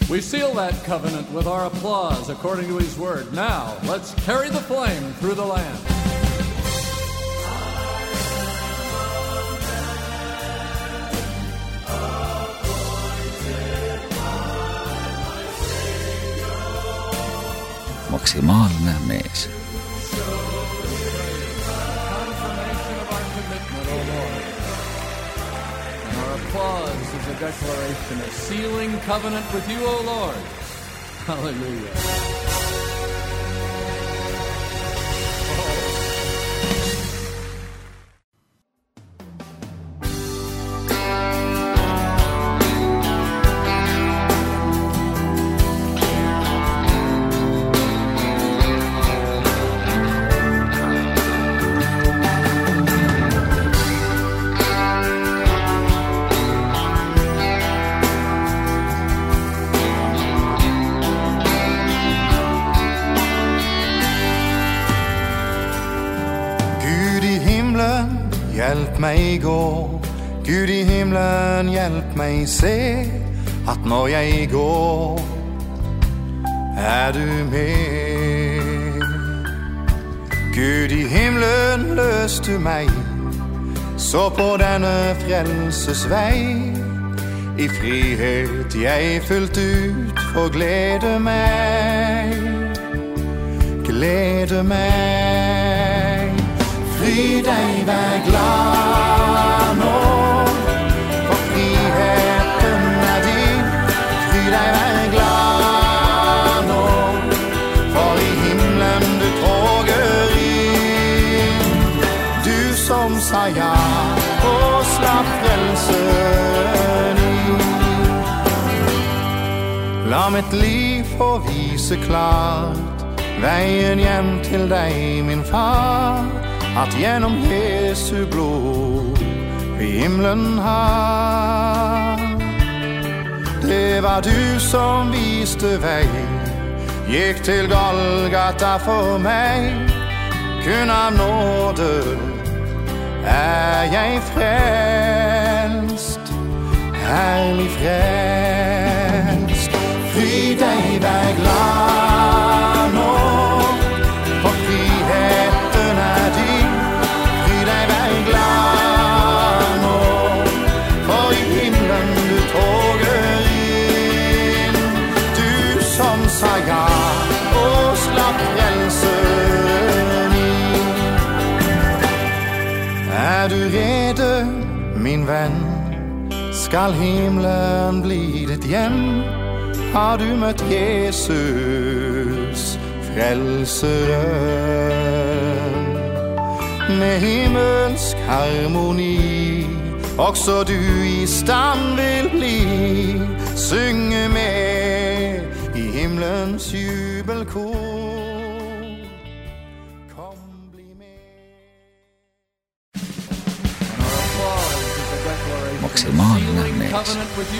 We seal that covenant with our applause according to his word. Now, let's carry the flame through the land. Maksimaalne mees. Applause is a declaration, a sealing covenant with you, O Lord. Hallelujah. Hjelp meg gå, Gud i himmelen, hjelp meg se, at når jeg går, du med. Gud i himmelen, løs du meg, så på denne frelses vei, i frihet jeg fullt ut får glede meg. Fri deg, vær glad nå, for friheten din. Fri deg, vær glad nå, for i himmelen du tråger inn. Du som sa ja, og slapp frelsen inn. La mitt liv få vise klart veien hjem til deg, min far, at gjennom Jesu blod vi himmelen har. Det var du som viste vei, gikk til Golgata for meg. Kun av nåde jeg frelst, herlig frelst. Fri deg, vær glad nå, for friheten din. Fri deg, vær glad nå, for i himmelen du tråger inn. Du som sa ja, og slapp frelsen inn. Du rede, min venn? Skal himmelen bli ditt hjem? Har du møtt Jesus, frelseren? Med himmelsk harmoni, også du i stand vil bli. Synge med i himmelens jubelkor. Kom, bli med. Maksimaalne mees.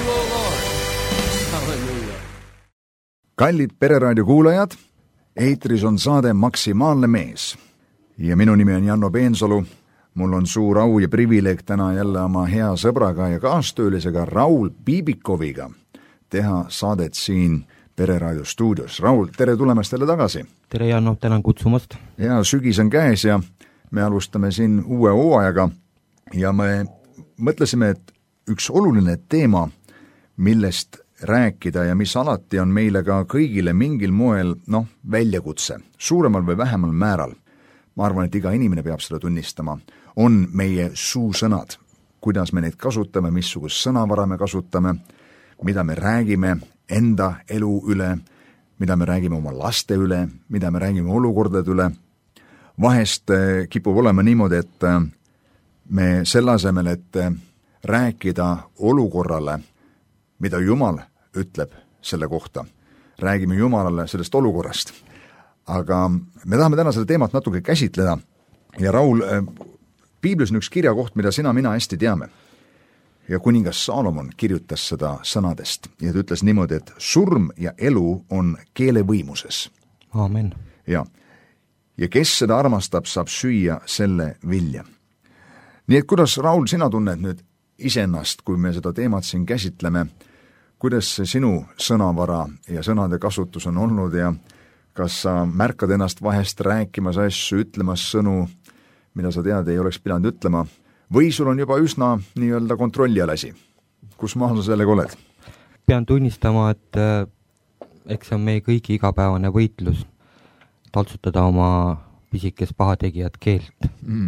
Kallid Pereraadio kuulajad, eetris on saade Maksimaalne mees. Ja minu nimi on Janno Peensalu. Mul on suur au ja privileeg täna jälle oma hea sõbraga ja kaastöölisega Raul Piibikoviga teha saadet siin Pereraadio stuudios. Raul, tere tulemast jälle tagasi. Tere Janno, tänan kutsumast. Ja sügis on käes ja me alustame siin uue hooajaga ja me mõtlesime, et üks oluline teema, millest rääkida ja mis alati on meile ka kõigile mingil moel, väljakutse, suuremal või vähemal määral. Ma arvan, et iga inimene peab seda tunnistama, on meie suusõnad, kuidas me neid kasutame, missugust sõnavara me kasutame, mida me räägime enda elu üle, mida me räägime oma laste üle, mida me räägime olukordade üle. Vahest kipub olema niimoodi, et me selle asemel, et rääkida olukorrale, mida Jumal ütleb selle kohta. Räägime Jumalale sellest olukorrast. Aga me tahame täna seda teemat natuke käsitleda. Ja Raul, Piiblis on üks kirjakoht, mida sina, mina hästi teame. Ja kuningas Saalomon kirjutas seda sõnadest. Ja ta ütles niimoodi, et surm ja elu on keele võimuses. Aamen. Ja kes seda armastab, saab süüa selle vilja. Nii et kuidas, Raul, sina tunned nüüd iseennast, kui me seda teemat siin käsitleme, kuidas see sinu sõnavara ja sõnade kasutus on olnud ja kas sa märkad ennast vahest rääkimas asju, ütlemas sõnu, mida sa tead, ei oleks pidanud ütlema, või sul on juba üsna nii-öelda kontrolli alasi? Kus maal sa sellega oled? Pean tunnistama, et eks see on meie kõigi igapäevane võitlus taltsutada oma pisikest pahategijat keelt.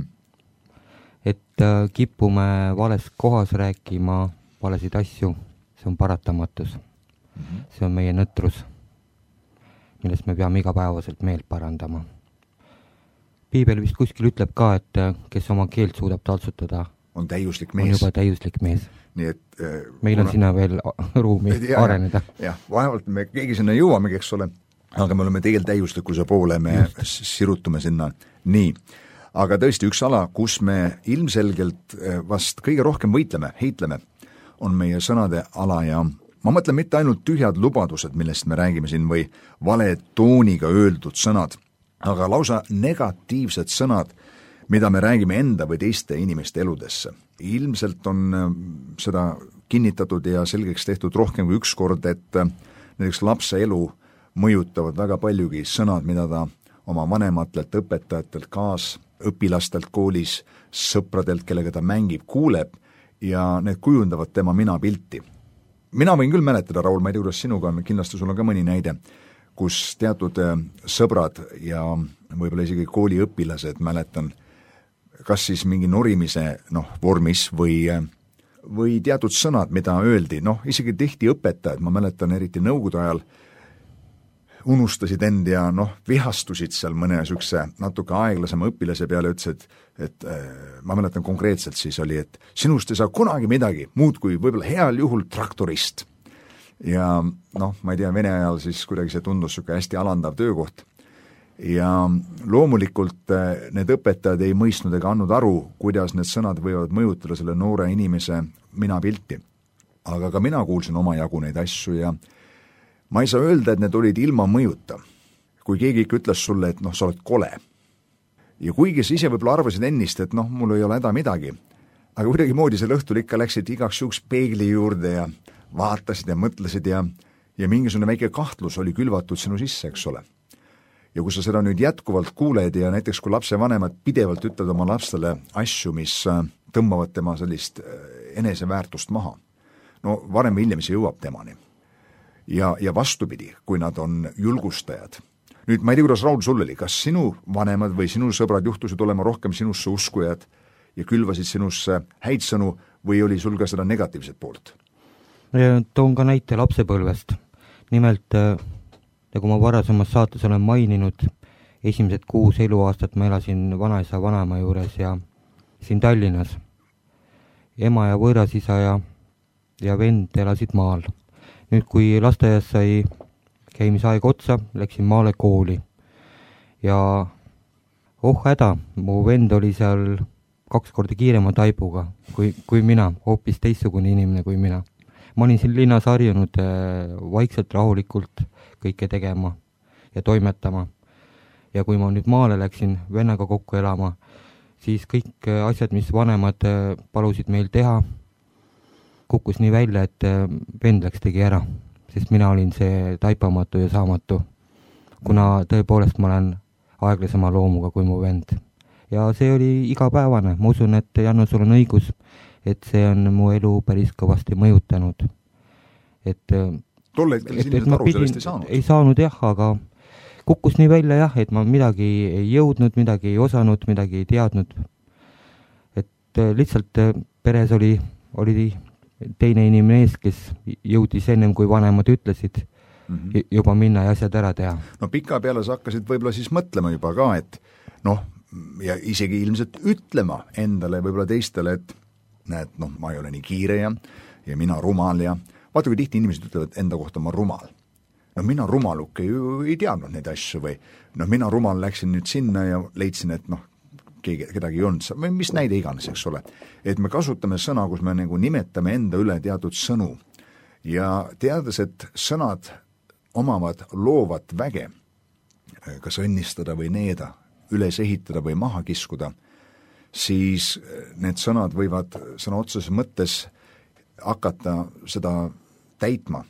Et kipume vales kohas rääkima valesid asju, see on paratamatus. See on meie nõtrus, millest me peame igapäevaselt meelt parandama. Piibel vist kuskil ütleb ka, et kes oma keelt suudab taltsutada, on täiuslik mees. On juba täiuslik mees. Nii et, meil on sinna veel ruumi areneda. Jah, vaevalt me keegi sinna jõuamegi, eks ole, aga me oleme tegelikult täiuslikkuse poole, me sirutume sinna. Nii, aga tõesti üks ala, kus me ilmselgelt vast kõige rohkem heitleme, on meie sõnade ala ja ma mõtlen mitte ainult tühjad lubadused, millest me räägime siin või vale tooniga öeldud sõnad, aga lausa negatiivsed sõnad, mida me räägime enda või teiste inimeste eludesse. Ilmselt on seda kinnitatud ja selgeks tehtud rohkem kui üks kord, et näiteks lapse elu mõjutavad väga paljugi sõnad, mida ta oma vanematelt, õpetajatelt, kaasõpilastelt koolis, sõpradelt, kellega ta mängib, kuuleb ja need kujundavad tema minapilti. Mina võin küll mäletada, Raul, ma ei tea, kuidas sinuga on, kindlasti sul on ka mõni näide, kus teatud sõbrad ja võib-olla isegi kooliõpilased, mäletan, kas siis mingi norimise vormis või teatud sõnad, mida öeldi, isegi tihti õpetajad, ma mäletan eriti nõukogude ajal, unustasid end ja vihastusid seal mõne sükse natuke aeglasema õpilase peale, ütlesid, et ma mäletan konkreetselt siis oli, et sinust ei saa kunagi midagi, muud kui võib-olla heal juhul traktorist. Ja ma ei tea, Vene ajal siis kuidagi see tundus süke hästi alandav töökoht. Ja loomulikult need õpetajad ei mõistnud ega andnud aru, kuidas need sõnad võivad mõjutada selle noore inimese minapilti. Aga ka mina kuulsin omajagu neid asju ja ma ei saa öelda, et need olid ilma mõjuta. Kui keegi ikka ütles sulle, et sa oled kole. Ja kuigi sa ise võib-olla arvasid ennist, et mul ei ole häda midagi, aga kuidagi moodi selle õhtul ikka läksid igaks juhuks peegli juurde ja vaatasid ja mõtlesid ja mingisugune väike kahtlus oli külvatud sinu sisse, eks ole. Ja kui sa seda nüüd jätkuvalt kuuled ja näiteks kui lapsevanemad pidevalt ütlevad oma lapsele asju, mis tõmbavad tema sellist eneseväärtust maha, varem või hiljem see jõuab temani. Ja vastupidi, kui nad on julgustajad. Nüüd ma ei tea, kuidas Raul sul oli, kas sinu vanemad või sinu sõbrad juhtusid olema rohkem sinusse uskujad ja külvasid sinusse häid sõnu või oli sul ka seda negatiivset poolt? Toon ka näite lapsepõlvest. Nimelt, nagu ma varasemas saates olen maininud, esimesed 6 eluaastat ma elasin vanaisa vanaema juures ja siin Tallinnas. Ema ja võõrasisa ja vend elasid maal. Nüüd, kui lasteaias sai käimisaeg otsa, läksin maale kooli. Ja häda, mu vend oli seal 2 korda kiirema taibuga kui mina, hoopis teistsugune inimene kui mina. Ma olin siin linnas harjunud vaikselt rahulikult kõike tegema ja toimetama. Ja kui ma nüüd maale läksin vennaga kokku elama, siis kõik asjad, mis vanemad palusid meil teha, kukkus nii välja, et vend läks tegi ära, sest mina olin see taipamatu ja saamatu, kuna tõepoolest ma olen aeglasema loomuga kui mu vend. Ja see oli igapäevane, ma usun, et Janno, sul on õigus, et see on mu elu päris kõvasti mõjutanud. Tolle hetkel inimesed aru sellest ei saanud? Ei saanud jah, aga kukkus nii välja jah, et ma midagi ei jõudnud, midagi ei osanud, midagi ei teadnud. Et lihtsalt peres oli teine inimene ees, kes jõudis ennem kui vanemad ütlesid juba minna ja asjad ära teha. Pika peale sa hakkasid võib-olla siis mõtlema juba ka, et ja isegi ilmselt ütlema endale võib-olla teistele, et näed, ma ei ole nii kiire ja mina rumal ja vaata, kui tihti inimesed ütlevad enda kohta ma rumal. Mina rumaluke ju ei teadnud neid asju või mina rumal läksin nüüd sinna ja leidsin, et kedagi ei olnud, mis näide iganes, eks ole. Et me kasutame sõna, kus me nagu nimetame enda üle teatud sõnu ja teades, et sõnad omavad loovat väge, kas õnnistada või needa, üles ehitada või maha kiskuda, siis need sõnad võivad sõna otseses mõttes hakata seda täitma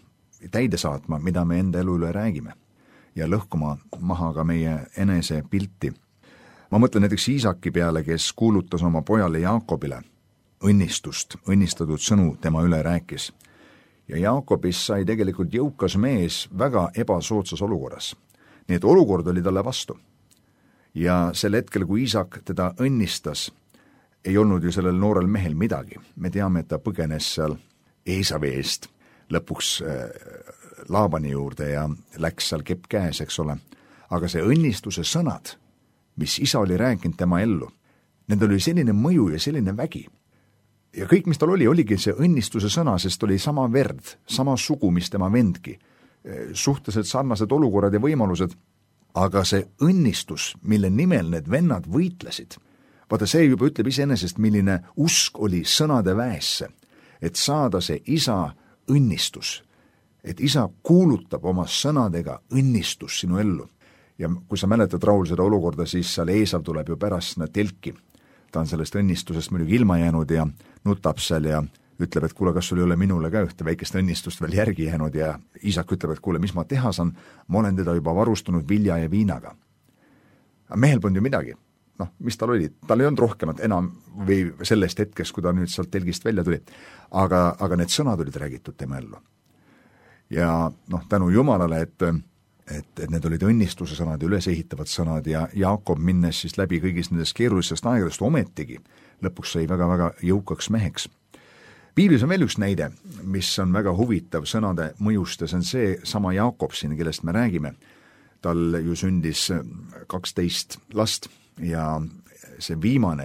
täide saatma, mida me enda elu üle räägime ja lõhkuma maha ka meie enese pilti. Ma mõtlen näiteks Iisaki peale, kes kuulutas oma pojale Jaakobile õnnistust, õnnistatud sõnu tema üle rääkis. Ja Jaakobist sai tegelikult jõukas mees väga ebasoodsas olukorras. Nii et olukord oli talle vastu. Ja sel hetkel, kui Iisak teda õnnistas, ei olnud ju sellel noorel mehel midagi. Me teame, et ta põgenes seal Eesavi eest lõpuks Laabani juurde ja läks seal kepp käes, eks ole. Aga see õnnistuse sõnad, mis isa oli rääkinud tema ellu, nendel oli selline mõju ja selline vägi. Ja kõik, mis tal oligi see õnnistuse sõna, sest oli sama verd, sama sugu, mis tema vendki. Suhteliselt sarnased olukorrad ja võimalused, aga see õnnistus, mille nimel need vennad võitlesid, vaata see juba ütleb iseenesest, milline usk oli sõnade väesse, et saada see isa õnnistus, et isa kuulutab oma sõnadega õnnistus sinu ellu. Ja kui sa mäletad, Raul, seda olukorda, siis seal Eesav tuleb ju pärast telki. Ta on sellest õnnistusest muidugi ilma jäänud ja nutab seal ja ütleb, et kuule, kas sul ei ole minule ka ühte väikest õnnistust veel järgi jäänud ja Iisak ütleb, et kuule, mis ma teha saan, ma olen teda juba varustanud vilja ja viinaga. Mehel polnud ju midagi. Mis tal oli? Tal ei olnud rohkemat enam või sellest hetkest, kui ta nüüd sealt telgist välja tuli. Aga need sõnad olid räägitud tema ellu. Ja tänu Jumalale, et need olid õnnistuse sõnad ja ülesehitavad sõnad ja Jaakob minnes siis läbi kõigist nendest keerulistest aegadest ometigi lõpuks sai väga-väga jõukaks meheks. Piiblis on veel üks näide, mis on väga huvitav sõnade mõjust ja see on see sama Jaakob siin, kellest me räägime. Tal ju sündis 12 last ja see viimane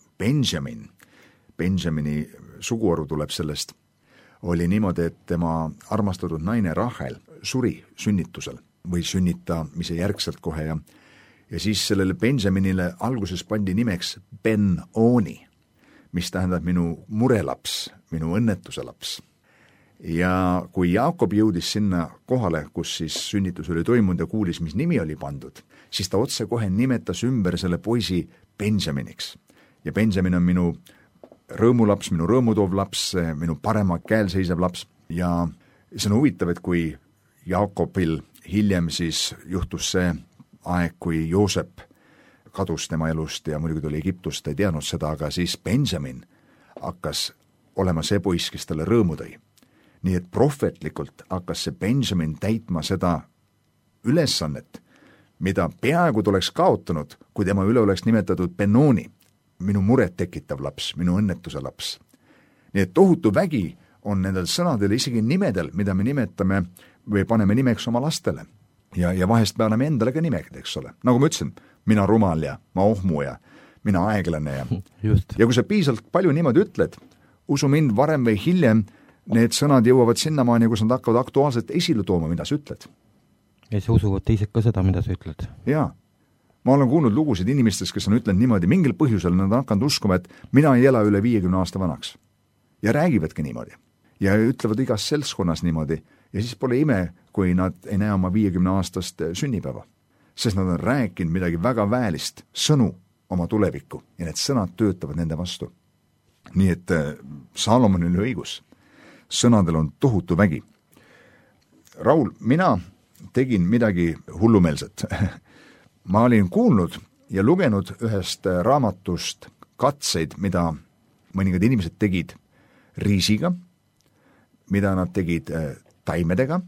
Benjamini suguharu tuleb sellest, oli niimoodi, et tema armastatud naine Rahel suri sünnitusel või sünnitamise järgselt kohe ja siis sellele Benjaminile alguses pandi nimeks Ben-Oni, mis tähendab minu murelaps, minu õnnetuse laps. Ja kui Jaakob jõudis sinna kohale, kus siis sünnitus oli toimunud ja kuulis, mis nimi oli pandud, siis ta otse kohe nimetas ümber selle poisi Benjaminiks. Ja Benjamin on minu rõõmulaps, minu rõõmutoov laps, minu parema käel seisev laps ja see on huvitav, et kui Jaakobil hiljem siis juhtus see aeg, kui Joosep kadus tema elust ja muidugi tuli Egiptust, ta ei teadnud seda, aga siis Benjamin hakkas olema see poiss, kes talle rõõmu tõi. Nii et prohvetlikult hakkas see Benjamin täitma seda ülesannet, mida peaaegu tuleks kaotanud, kui tema üle oleks nimetatud Benoni, minu muret tekitav laps, minu õnnetuse laps. Nii et tohutu vägi on nendel sõnadel isegi nimedel, mida me nimetame või paneme nimeks oma lastele. Ja vahest paneme endale ka nimed, eks ole. Nagu ma ütlesin, mina rumal ja ma ohmu ja mina aeglane ja kui sa piisalt palju niimoodi ütled, usu mind, varem või hiljem need sõnad jõuavad sinnamaani, kus nad hakkavad aktuaalselt esile tooma, mida sa ütled. Ja sa usuvad teised ka seda, mida sa ütled. Jaa. Ma olen kuulnud lugusid inimestest, kes on ütlenud niimoodi, mingil põhjusel nad on hakanud uskuma, et mina ei ela üle 50 aasta vanaks. Ja räägivadki niimoodi. Ja ütlevad igas seltskonnas niimoodi. Ja siis pole ime, kui nad ei näe oma 50 aastast sünnipäeva. Sest nad on rääkinud midagi väga väelist, sõnu oma tulevikku ja need sõnad töötavad nende vastu. Nii et Salomonil oli õigus. Sõnadel on tohutu vägi. Raul, mina tegin midagi hullumeelset. Ma olin kuulnud ja lugenud ühest raamatust katseid, mida mõningad inimesed tegid riisiga, mida nad tegid taimedega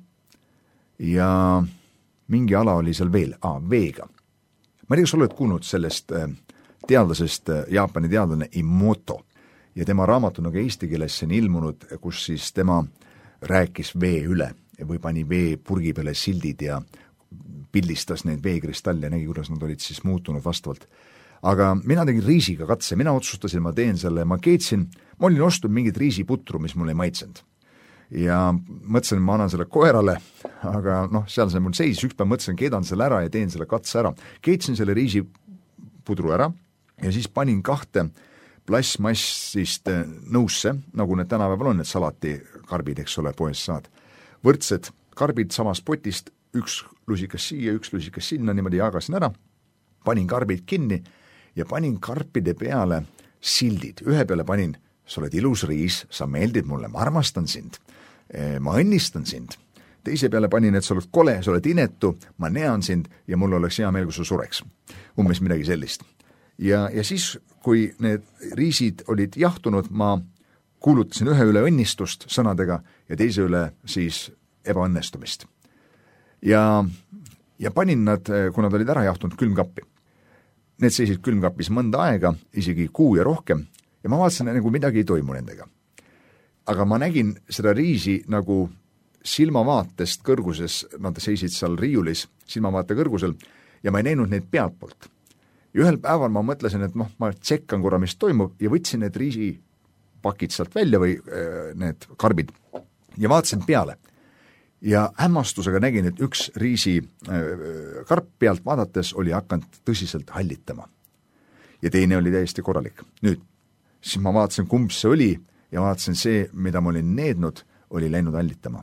ja mingi ala oli seal veel, veega. Ma ei tea, kas oled kuulnud sellest teadlasest, Jaapani teadlane Imoto ja tema raamat on aga eesti keeles on ilmunud, kus siis tema rääkis vee üle või pani vee purgi peale sildid ja pildistas neid veekristalle ja nägi, kuidas nad olid siis muutunud vastavalt. Aga mina tegin riisiga katse, mina otsustasin, ma teen selle, ma keetsin, ma olin ostnud mingit riisiputru, mis mulle ei maitsenud. Ja mõtlesin, ma annan selle koerale, aga seal see mul seis, üks päev mõtlesin, keedan selle ära ja teen selle katse ära. Keetsin selle riisipudru ära ja siis panin 2 plastmassist nõusse, nagu need tänapäeval on, need salatikarbid, eks ole, poes saad. Võrdsed karbid samast potist, üks lusikas siia, üks lusikas sinna, niimoodi jagasin ära, panin karbid kinni ja panin karpide peale sildid. Ühe peale panin, sa oled ilus riis, sa meeldid mulle, ma armastan sind, ma õnnistan sind. teise peale panin, et sa oled kole, sa oled inetu, ma näan sind ja mul oleks hea meel, kui sa sureks. Umbes midagi sellist. Ja siis, kui need riisid olid jahtunud, ma kuulutasin ühe üle õnnistust sõnadega ja teise üle siis ebaõnnestumist. Ja panin nad, kui nad olid ära jahtunud, külmkappi. Need seisid külmkapis mõnda aega, isegi kuu ja rohkem, ja ma vaatasin, nagu midagi ei toimu nendega. Aga ma nägin seda riisi nagu silmavaatest kõrguses, nad seisid seal riiulis silmavaate kõrgusel ja ma ei näinud neid pealtpoolt. Ja ühel päeval ma mõtlesin, et ma tsekkan korra, mis toimub ja võtsin need riisipakid sealt välja või need karbid ja vaatasin peale. Ja hämmastusega nägin, et üks riisi karp pealt vaadates oli hakanud tõsiselt hallitama. Ja teine oli täiesti korralik. Nüüd, siis ma vaatasin, kumb see oli ja vaatasin see, mida ma olin neednud, oli läinud hallitama.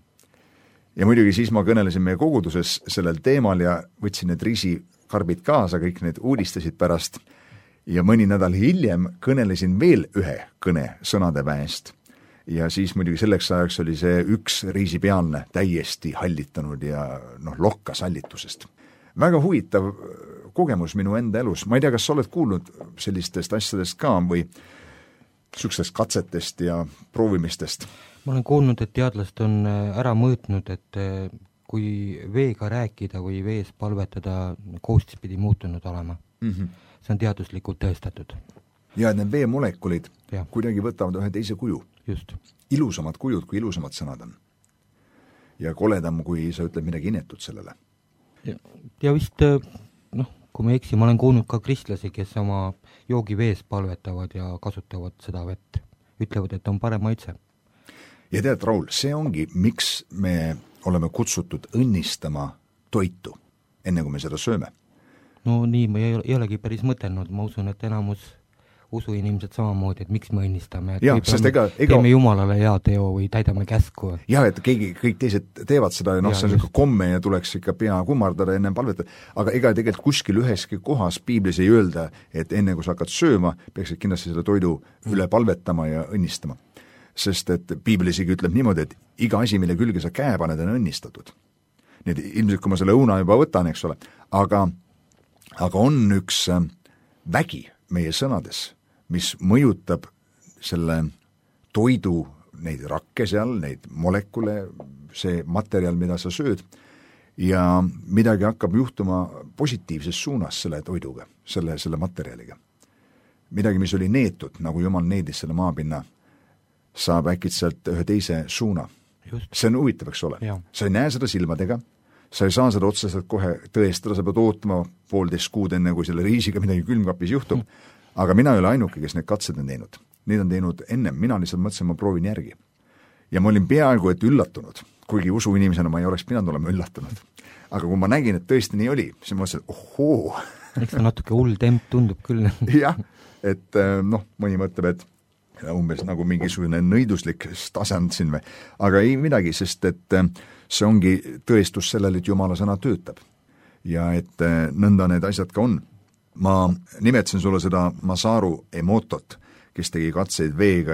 Ja muidugi siis ma kõnelesin meie koguduses sellel teemal ja võtsin need riisikarbid kaasa, kõik need uudistasid pärast ja mõni nädal hiljem kõnelesin veel ühe kõne sõnade väest ja siis muidugi selleks ajaks oli see üks riisipealne täiesti hallitanud ja lokkas hallitusest. Väga huvitav kogemus minu enda elus. Ma ei tea, kas sa oled kuulnud sellistest asjadest ka või sükstest katsetest ja proovimistest? Ma olen kuulnud, et teadlased on ära mõõtnud, et kui veega rääkida või vees palvetada, koostis pidi muutunud olema. See on teaduslikult tõestatud. Ja need veemolekulid kuidagi võtavad ühe teise kuju. Just. Ilusamad kujud, kui ilusamad sõnad on. Ja koledam, kui sa ütled midagi inetud sellele. Ja vist, kui ma eksi, ma olen kuulnud ka kristlasi, kes oma joogivees palvetavad ja kasutavad seda vett. Ütlevad, et on parem maitse. Ja tead, Raul, see ongi, miks me oleme kutsutud õnnistama toitu, enne kui me seda sööme. No nii, ma ei olegi päris mõtelnud, ma usun, et enamus usuinimesed samamoodi, et miks me õnnistame, et teeme Jumalale hea teo või täidame käsku. Ja, et kõik teised teevad seda ja see on ikka komme ja tuleks ikka pea kummardada enne palvetada, aga ega tegelikult kuskil üheski kohas piiblis ei öelda, et enne kui sa hakkad sööma, peaksid kindlasti selle toidu üle palvetama ja õnnistama. Sest et piibel isegi ütleb niimoodi, et iga asi, mille külge sa käe paned, on õnnistatud. Nii et ilmselt, kui ma selle õuna juba võtan, eks ole, aga on üks vägi meie sõnades, mis mõjutab selle toidu, neid rakke seal, neid molekule, see materjal, mida sa sööd, ja midagi hakkab juhtuma positiivses suunas selle toiduga, selle materjaliga. Midagi, mis oli neetud, nagu Jumal needis selle maapinna, saab äkitselt ühe teise suuna. Just. See on huvitav, eks ole. Sa ei näe seda silmadega, sa ei saa seda otseselt kohe tõestada, sa pead ootama 1,5 kuud enne, kui selle riisiga midagi külmkapis juhtub, aga mina ei ole ainuke, kes need katsed on teinud. Need on teinud ennem, mina lihtsalt mõtlesin, ma proovin järgi. Ja ma olin peaaegu, et üllatunud, kuigi usuinimesena ma ei oleks pidanud olema üllatunud. Aga kui ma nägin, et tõesti nii oli, siis ma mõtlesin, et ohoo. Eks see natuke hull temp tundub küll. Jah, et mõni mõtleb, et umbes nagu mingisugune nõiduslik tasand siin või. Aga ei midagi, sest et see ongi tõestus sellele, et Jumala sõna töötab. Ja et nõnda need asjad ka on. Ma nimetasin sulle seda Masaru Emotot, kes tegi katseid veega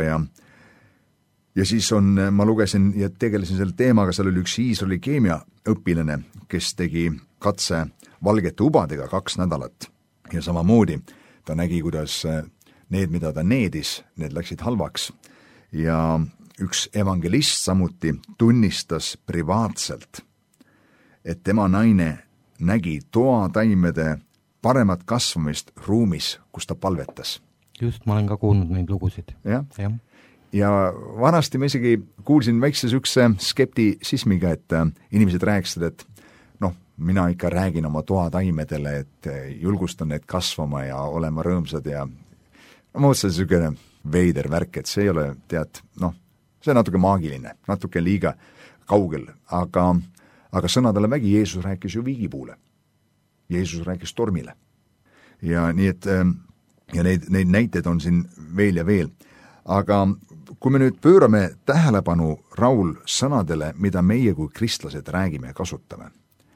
ja siis ma lugesin ja tegelesin selle teemaga, seal oli üks Iisraeli keemiaõpilane, kes tegi katse valgete ubadega 2 nädalat ja samamoodi ta nägi, kuidas need, mida ta needis, need läksid halvaks ja üks evangelist samuti tunnistas privaatselt, et tema naine nägi toataimede paremat kasvamist ruumis, kus ta palvetas. Just, ma olen ka kuulnud neid lugusid. Ja vanasti ma isegi kuulsin väikse sükse skeptisismiga, et inimesed rääkisid, et mina ikka räägin oma toataimedele, et julgustan need kasvama ja olema rõõmsad ja ma mõtlesin sükene veider värk, et see ei ole, see on natuke maagiline, natuke liiga kaugel, aga sõnadele vägi Jeesus rääkis ju viigipuule. Jeesus rääkis tormile. Ja nii et ja neid näiteid on siin veel ja veel. Aga kui me nüüd pöörame tähelepanu, Raul, sõnadele, mida meie kui kristlased räägime ja kasutame,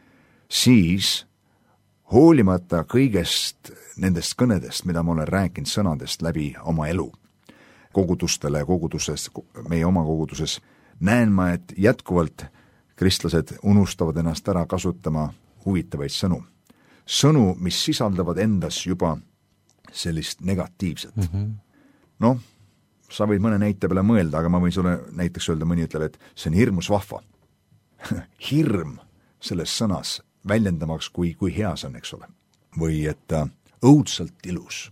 siis hoolimata kõigest nendest kõnedest, mida ma olen rääkinud sõnadest läbi oma elu, kogudustele, meie oma koguduses, näen ma, et jätkuvalt kristlased unustavad ennast ära kasutama huvitavaid sõnu. Sõnu, mis sisaldavad endas juba sellist negatiivset. Noh, sa võid mõne näite peale mõelda, aga ma võin sulle näiteks öelda, mõni ütleb, et see on hirmus vahva. Hirm selles sõnas väljendamaks, kui hea see on, eks ole. Või et õudselt ilus.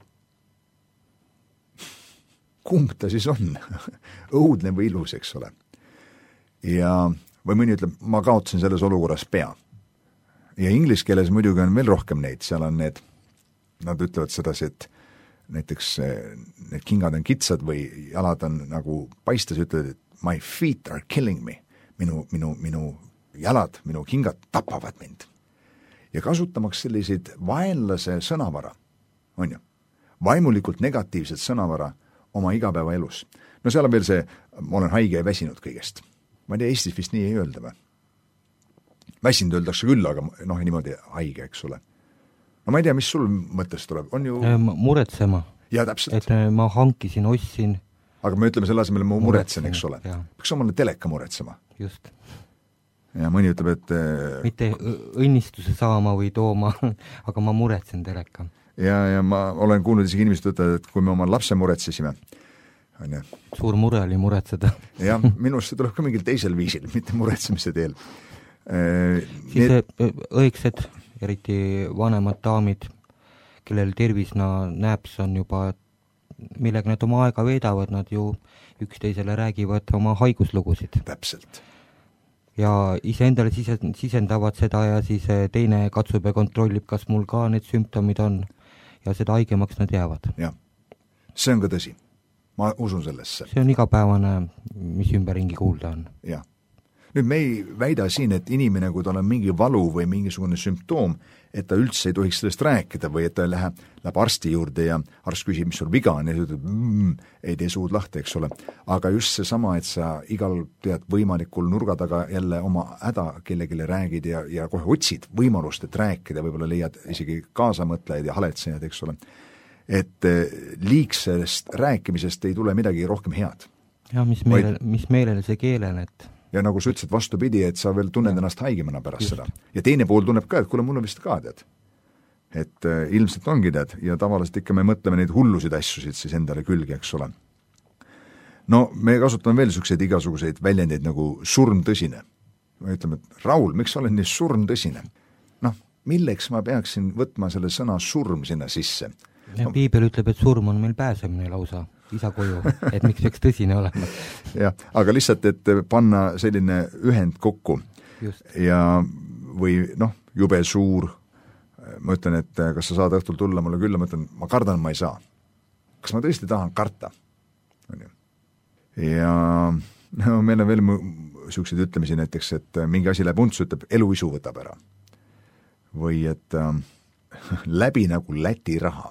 Kumb ta siis on? Õudne või ilus, eks ole. Või mõni ütleb, ma kaotasin selles olukorras pea. Ja inglise keeles muidugi on veel rohkem neid, seal on need, nad ütlevad sedasi, et näiteks need kingad on kitsad või jalad on nagu paistes, ütlevad, et my feet are killing me. Minu jalad, minu kingad tapavad mind. Ja kasutamaks selliseid vaenlase sõnavara, on ju, vaimulikult negatiivset sõnavara oma igapäeva elus. No seal on veel see, ma olen haige ja väsinud kõigest. Ma ei tea, Eestis vist nii ei öelda või? Väsinud öeldakse küll, aga niimoodi haige, eks ole. No ma ei tea, mis sul mõttest tuleb, on ju... Muretsema. Ja täpselt. Et ma hankisin, ostsin. Aga me ütleme selle asemel, ma muretsen, eks ole. Peaks omale teleka muretsema. Just. Ja mõni ütleb, et... Mitte õnnistuse saama või tooma, aga ma muretsen teleka. Ja ma olen kuulnud isegi inimesed ütelda, et kui me oma lapse muretsesime, on ju. Suur mure oli muretseda. Ja minust see tuleb ka mingil teisel viisil, mitte muretsemise teel. Siis õigsed, eriti vanemad daamid, kellel tervis näeps on juba, millega nad oma aega veedavad, nad ju üksteisele räägivad oma haiguslugusid. Täpselt. Ja iseendale sisendavad seda ja siis teine katsub ja kontrollib, kas mul ka need sümptomid on ja seda haigemaks nad jäävad. Ja, see on ka tõsi. Ma usun sellesse. See on igapäevane, mis ümberringi kuulda on. Ja. Nüüd me ei väida siin, et inimene, kui tal on mingi valu või mingisugune sümptoom, et ta üldse ei tohiks sellest rääkida või et ta läheb arsti juurde ja arst küsib, mis sul viga on ja ütleb, ei tee suud lahti, eks ole. Aga just see sama, et sa igal võimalikul nurga taga jälle oma häda kellegile räägid ja kohe otsid võimalust, et rääkida, võib-olla leiad isegi kaasamõtlejaid ja haletsejad, eks ole. Et liigsest rääkimisest ei tule midagi rohkem head. Ja mis meelele see keelen, et... Ja nagu sa ütlesid vastupidi, et sa veel tunned ennast haigemana pärast seda. Ja teine pool tunneb ka, et kuule, mul on vist ka, tead. Et ilmselt ongi, tead, ja tavaliselt ikka me mõtleme neid hullusid asjusid siis endale külge, eks ole. No me kasutame veel selliseid igasuguseid väljendeid nagu surmtõsine. Me ütleme, et Raul, miks sa oled nii surmtõsine? Noh, milleks ma peaksin võtma selle sõna surm sinna sisse? Ja Piibel ütleb, et surm on meil pääsemine lausa. Isa koju, et miks peaks tõsine olema. Ja, aga lihtsalt, et panna selline ühend kokku. Just. Ja või jube suur, ma ütlen, et kas sa saad õhtul tulla mulle külla, ma ütlen, ma kardan, ma ei saa. Kas ma tõesti tahan karta? Ja meil on veel sellised ütlemisi näiteks, et mingi asi läheb untsu, ütleb, eluisu võtab ära. Või et läbi nagu Läti raha.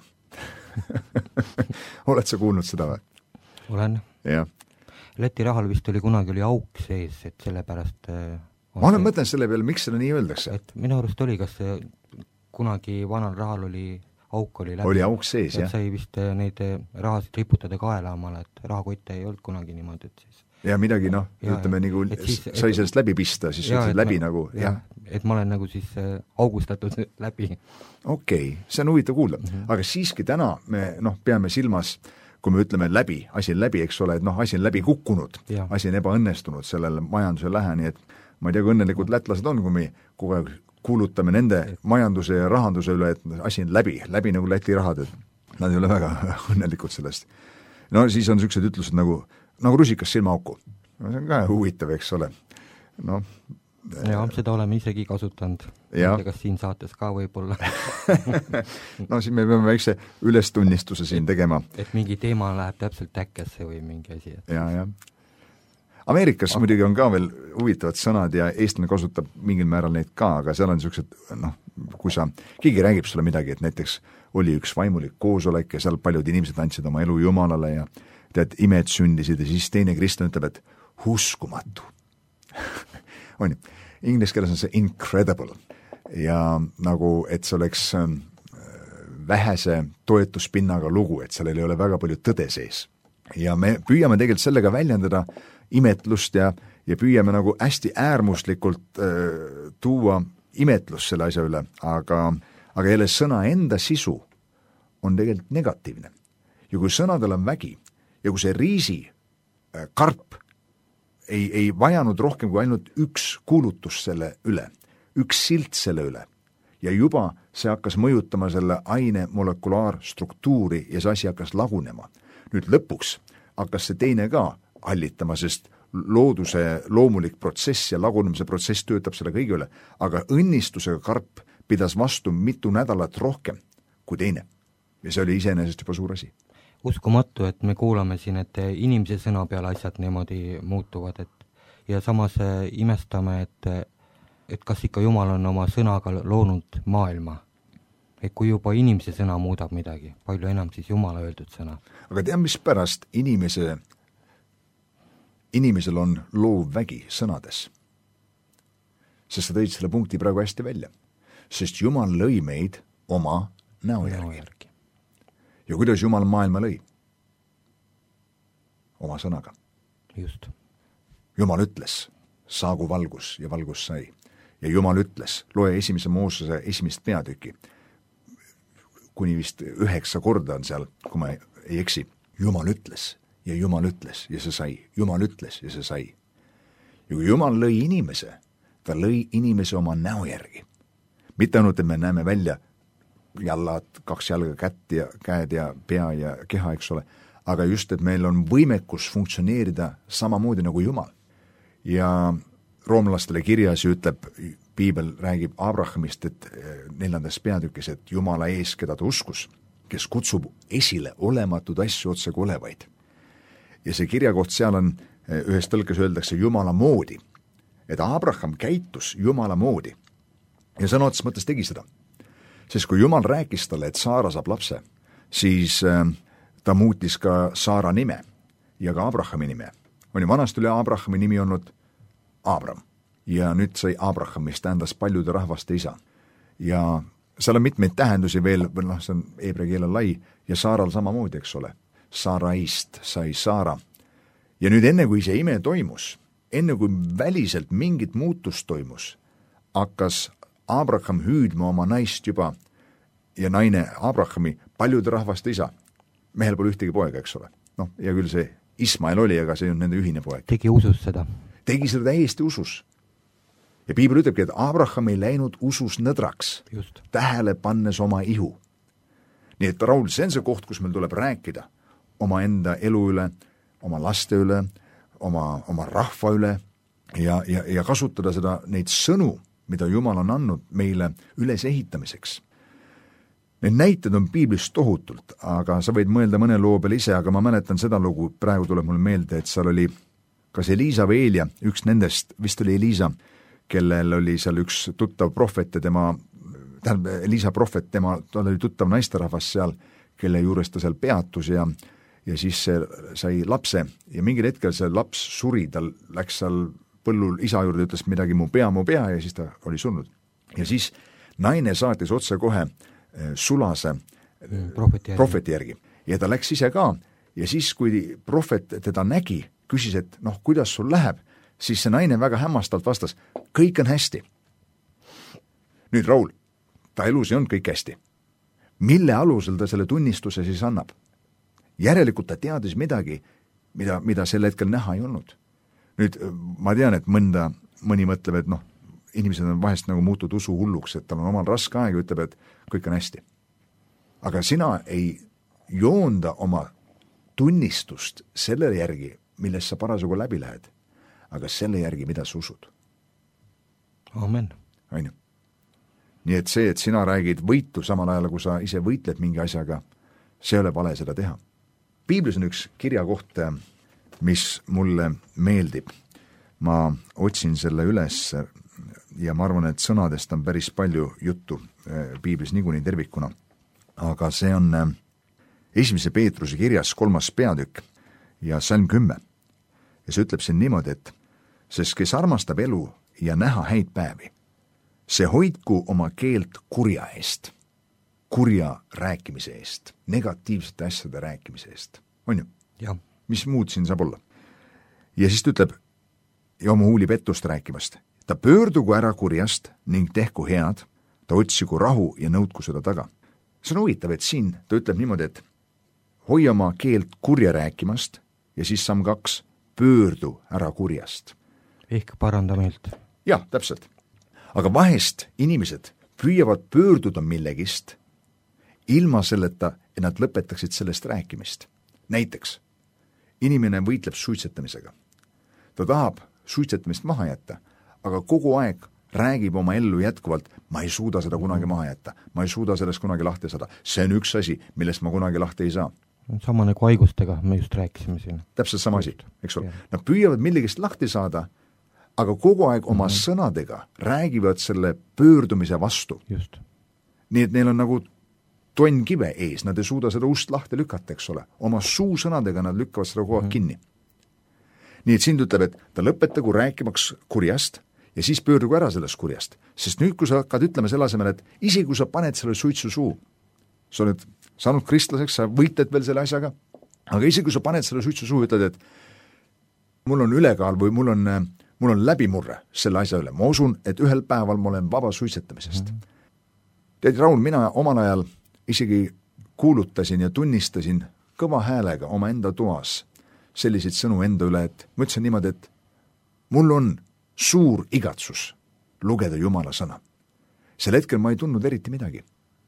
Oled sa kuulnud seda või? Olen. Ja. Läti rahal vist kunagi oli auk sees, et sellepärast... Ma olen mõtlen selle peale, miks seda nii öeldakse? Et minu arust oli, kas kunagi vanal rahal oli auk oli läbi. Oli auk sees, jah. Sai vist neid rahasid riputada kaela omale, et rahakotte ei olnud kunagi niimoodi, et siis... Ja midagi, ütleme, nagu sai sellest läbi pista, siis läbi nagu... Et ma olen nagu siis augustatud läbi. Okei, see on huvitav kuulda. Aga siiski täna me peame silmas, kui me ütleme läbi, asi on läbi, eks ole, et asi on läbi kukkunud, asi on ebaõnnestunud sellele majanduse lähe, nii et ma ei tea, kui õnnelikud lätlased on, kui me kogu aeg kuulutame nende majanduse ja rahanduse üle, et asi on läbi nagu Läti rahad, et nad ei ole väga õnnelikud sellest. No siis on sellised ütlused nagu rusikas silmaauku. See on ka huvitav, eks ole. Ja seda oleme isegi kasutanud. Kas siin saates ka võib-olla. Siis me peame väikse ülestunnistuse siin tegema. Et mingi teema läheb täpselt äkkesse või mingi asi. Ja. Ameerikas muidugi on ka veel huvitavad sõnad ja eestlane kasutab mingil määral neid ka, aga seal on sellised, kui keegi räägib sulle midagi, et näiteks oli üks vaimulik koosolek ja seal paljud inimesed andsid oma elu Jumalale ja tead, imed sündisid ja siis teine kristlane ütleb, et uskumatu. On ju, inglise keeles on see incredible ja nagu, et see oleks vähese toetuspinnaga lugu, et sellel ei ole väga palju tõde sees. Ja me püüame tegelikult sellega väljendada imetlust ja ja püüame nagu hästi äärmuslikult tuua imetlust selle asja üle, aga jälle sõna enda sisu on tegelikult negatiivne. Ja kui sõnadel on vägi ja kui see riisi karp ei vajanud rohkem kui ainult üks kuulutus selle üle, üks silt selle üle, ja juba see hakkas mõjutama selle aine molekulaarstruktuuri ja see asi hakkas lagunema. Nüüd lõpuks hakkas see teine ka hallitama, sest looduse loomulik protsess ja lagunemise protsess töötab selle kõige üle, aga õnnistusega karp pidas vastu mitu nädalat rohkem kui teine. Ja see oli iseenesest juba suur asi. Uskumatu, et me kuulame siin, et inimese sõna peale asjad niimoodi muutuvad, ja samas imestame, et kas ikka Jumal on oma sõnaga loonud maailma. Et kui juba inimese sõna muudab midagi, palju enam siis Jumala öeldud sõna. Aga tea, mis pärast inimesel on loov vägi sõnades. Sest sa tõid selle punkti praegu hästi välja. Sest Jumal lõi meid oma näo järgi. Ja kuidas Jumal maailma lõi? Oma sõnaga. Just. Jumal ütles, saagu valgus ja valgus sai. Ja Jumal ütles, loe 1. Moosese 1. peatüki, kuni vist 9 korda on seal, kui ma ei eksi. Jumal ütles ja see sai. Jumal ütles ja see sai. Ja kui Jumal lõi inimese, ta lõi inimese oma näo järgi. Mitte ainult, et me näeme välja jallad, 2 jalga, käed ja pea ja keha, eks ole, aga just, et meil on võimekus funktsioneerida samamoodi nagu Jumal. Ja roomlastele kirjas ütleb, Piibel räägib Abrahamist, et 4. peatükis, et Jumala ees, keda ta uskus, kes kutsub esile olematud asju otse kui olevaid. Ja see kirjakoht seal on, ühes tõlkes öeldakse Jumala moodi, et Abraham käitus Jumala moodi ja sõna otseses mõttes tegi seda. Sest kui Jumal rääkis talle, et Saara saab lapse, siis ta muutis ka Saara nime ja ka Abrahami nime. On ju vanast üle Abrahami nimi olnud Abram ja nüüd sai Abraham, mis tähendas paljude rahvaste isa. Ja seal on mitmeid tähendusi veel, see on heebrea keele lai ja Saaral samamoodi, eks ole. Saaraist sai Saara. Ja nüüd enne kui see ime toimus, enne kui väliselt mingit muutust toimus, hakkas Abraham hüüdma oma naist juba ja naine Abrahami paljude rahvaste isa. Mehel pole ühtegi poega, eks ole. Ja küll see Ismael oli, aga see on nende ühine poeg. Tegi usus seda. Tegi seda täiesti usus. Ja Piibel ütlebki, et Abraham ei läinud usus nõdraks, just. Tähele pannes oma ihu. Nii et Raul, see on see koht, kus meil tuleb rääkida oma enda elu üle, oma laste üle, oma rahva üle ja kasutada seda neid sõnu, mida Jumal on andnud meile üles ehitamiseks. Need näited on Piiblist tohutult, aga sa võid mõelda mõne loo peale ise, aga ma mäletan seda lugu, praegu tuleb mul meelde, et seal oli kas Eliisa või Eelia, üks nendest, vist oli Eliisa, kellel oli seal üks tuttav prohvet ja Eliisa prohvet, tal oli tuttav naisterahvas seal, kelle juures ta seal peatus ja siis see sai lapse ja mingil hetkel see laps suri, tal läks seal põllul isa juurde, ütles midagi mu pea ja siis ta oli surnud. Ja siis naine saatis otse kohe sulase prohveti järgi ja ta läks ise ka ja siis, kui prohvet teda nägi, küsis, et kuidas sul läheb, siis see naine väga hämmastalt vastas, kõik on hästi. Nüüd Raul, ta elus ei olnud kõik hästi. Mille alusel ta selle tunnistuse siis annab? Järelikult ta teadis midagi, mida sel hetkel näha ei olnud. Nüüd ma tean, et mõni mõtleb, et inimesed on vahest nagu muutud usu hulluks, et tal on omal raske aeg ja ütleb, et kõik on hästi. Aga sina ei joonda oma tunnistust selle järgi, millest sa parasugu läbi lähed, aga selle järgi, mida sa usud. Amen. Ainu. Nii et see, et sina räägid võitu samal ajal, kui sa ise võitled mingi asjaga, see ei ole vale seda teha. Piiblis on üks kirjakoht, mis mulle meeldib. Ma otsin selle üles ja ma arvan, et sõnadest on päris palju juttu Piiblis niikuinii tervikuna. Aga see on 1. Peetruse kirjas 3. peatükk ja salm 10. Ja see ütleb siin niimoodi, et sest kes armastab elu ja näha häid päevi, see hoidku oma keelt kurja eest. Kurja rääkimise eest, negatiivsete asjade rääkimise eest. On ju? Ja. Mis muud siin saab olla? Ja siis ta ütleb, ja oma huulipettust rääkimast. Ta pöördugu ära kurjast ning tehku head, ta otsigu rahu ja nõudku seda taga. See on huvitav, et siin ta ütleb niimoodi, et hoia oma keelt kurja rääkimast ja siis samm 2, pöördu ära kurjast. Ehk paranda meelt. Jah, täpselt. Aga vahest inimesed püüavad pöörduda millegist ilma selleta, et nad lõpetaksid sellest rääkimist. Näiteks, inimene võitleb suitsetamisega. Ta tahab suitsetamist maha jätta, aga kogu aeg räägib oma ellu jätkuvalt, ma ei suuda seda kunagi maha jätta, ma ei suuda sellest kunagi lahti saada. See on üks asi, millest ma kunagi lahti ei saa. Sama nagu haigustega, me just rääkisime siin. Täpselt sama asi, eks ole. Nad püüavad millegist lahti saada, aga kogu aeg oma sõnadega räägivad selle pöördumise vastu. Just. Nii et neil on nagu tonn kive ees, nad ei suuda seda ust lahti lükata, eks ole. Oma suusõnadega nad lükkavad seda kogu aeg kinni. Nii et siin ütleb, et ta lõpetagu rääkimaks kurjast ja siis pöördugu ära sellest kurjast. Sest nüüd, kui sa hakkad ütlema selle asemel, et isegi kui sa paned selle suitsu suu, sa oled saanud kristlaseks, sa võitled veel selle asjaga, aga isegi kui sa paned selle suitsu suu, ütled, et mul on ülekaal või mul on läbimurre selle asja üle. Ma usun, et ühel päeval ma olen vaba suitsetamisest. Tead, Raul, mina omal ajal isegi kuulutasin ja tunnistasin kõva häälega oma enda toas selliseid sõnu enda üle, et ma ütlesin niimoodi, et mul on suur igatsus lugeda Jumala sõna. Sel hetkel ma ei tundnud eriti midagi.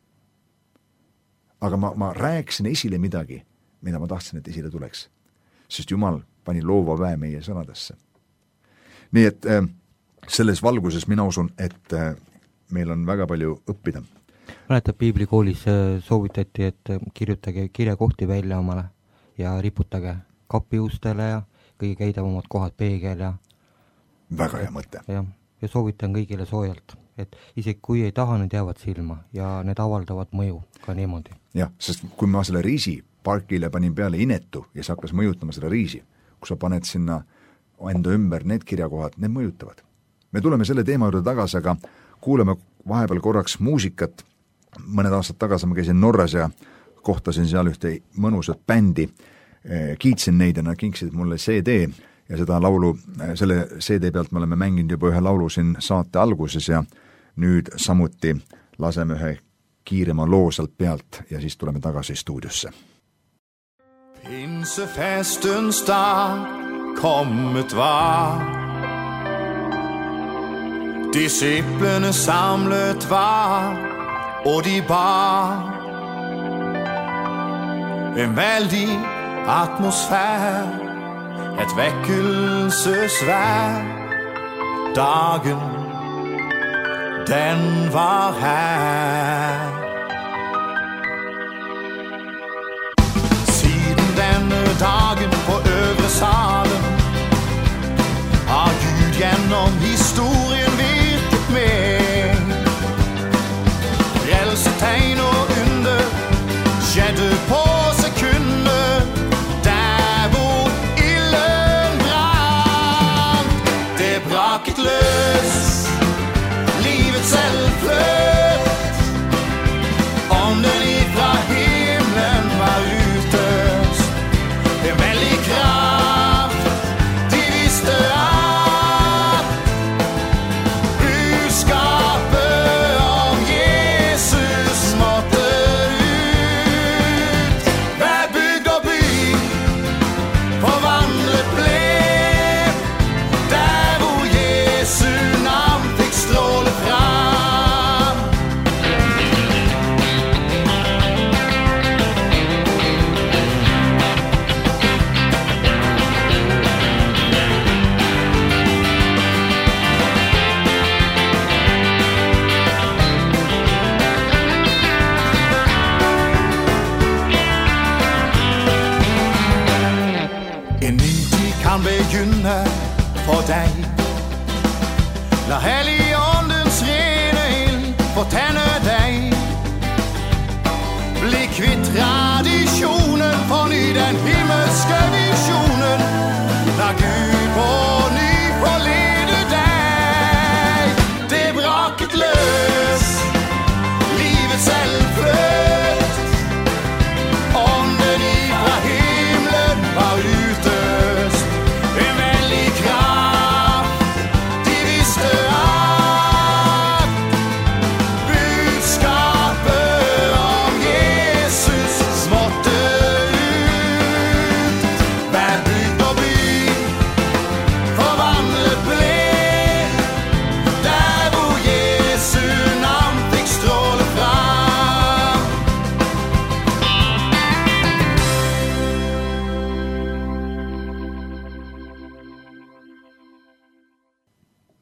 Aga ma rääkisin esile midagi, mida ma tahtsin, et esile tuleks. Sest Jumal pani loova väe meie sõnadesse. Nii et selles valguses mina usun, et meil on väga palju õppida. Mäletad, piiblikoolis soovitati, et kirjutage kirjakohti välja omale ja riputage kapiustele ja kõige käidavamad kohad peegel ja väga hea mõte. Ja soovitan kõigile soojalt, et isegi kui ei taha, need jäävad silma ja need avaldavad mõju ka niimoodi. Jah, sest kui ma selle riisi parkile panin peale inetu ja see hakkas mõjutama seda riisi, kui sa paned sinna enda ümber need kirjakohad, need mõjutavad. Me tuleme selle teema juurde tagasi, aga kuuleme vahepeal korraks muusikat. Mõned aastad tagasi ma käisin Norras ja kohtasin seal ühte mõnusat bändi, kiitsin neid ja nad kinksid mulle CD ja seda laulu, selle CD pealt me oleme mänginud juba ühe laulu siin saate alguses ja nüüd samuti laseme ühe kiirema loo sealt pealt ja siis tuleme tagasi stuudiosse. Pinsefestens dag kommet var, disciplene samlet var og de bar en väldig atmosfär, ett väckelsesvärd. Dagen, den var här. Siden denne dagen på övre salen har Gud genom historien virket med. Frelsetegn og under skjedde på sekunder. Der hvor ilden brann, det braket løs, livet selv fløt. Ånden ifra himlen var utøst, en veldig kraft. De visste at budskapet om Jesus måtte ut. Hver bygd og by forvandlet ble, der hvor Jesu navn fikk stråle fram. En ny tid kan begynne for deg. La Helligåndens rene ild fortenne deg. Bli kvitt tradisjonen, forny den himmelske visjonen. La Gud på ny forlede deg. Det braket løs, livet selv fløt. Ånden ifra himlen var utøst, en veldig kraft.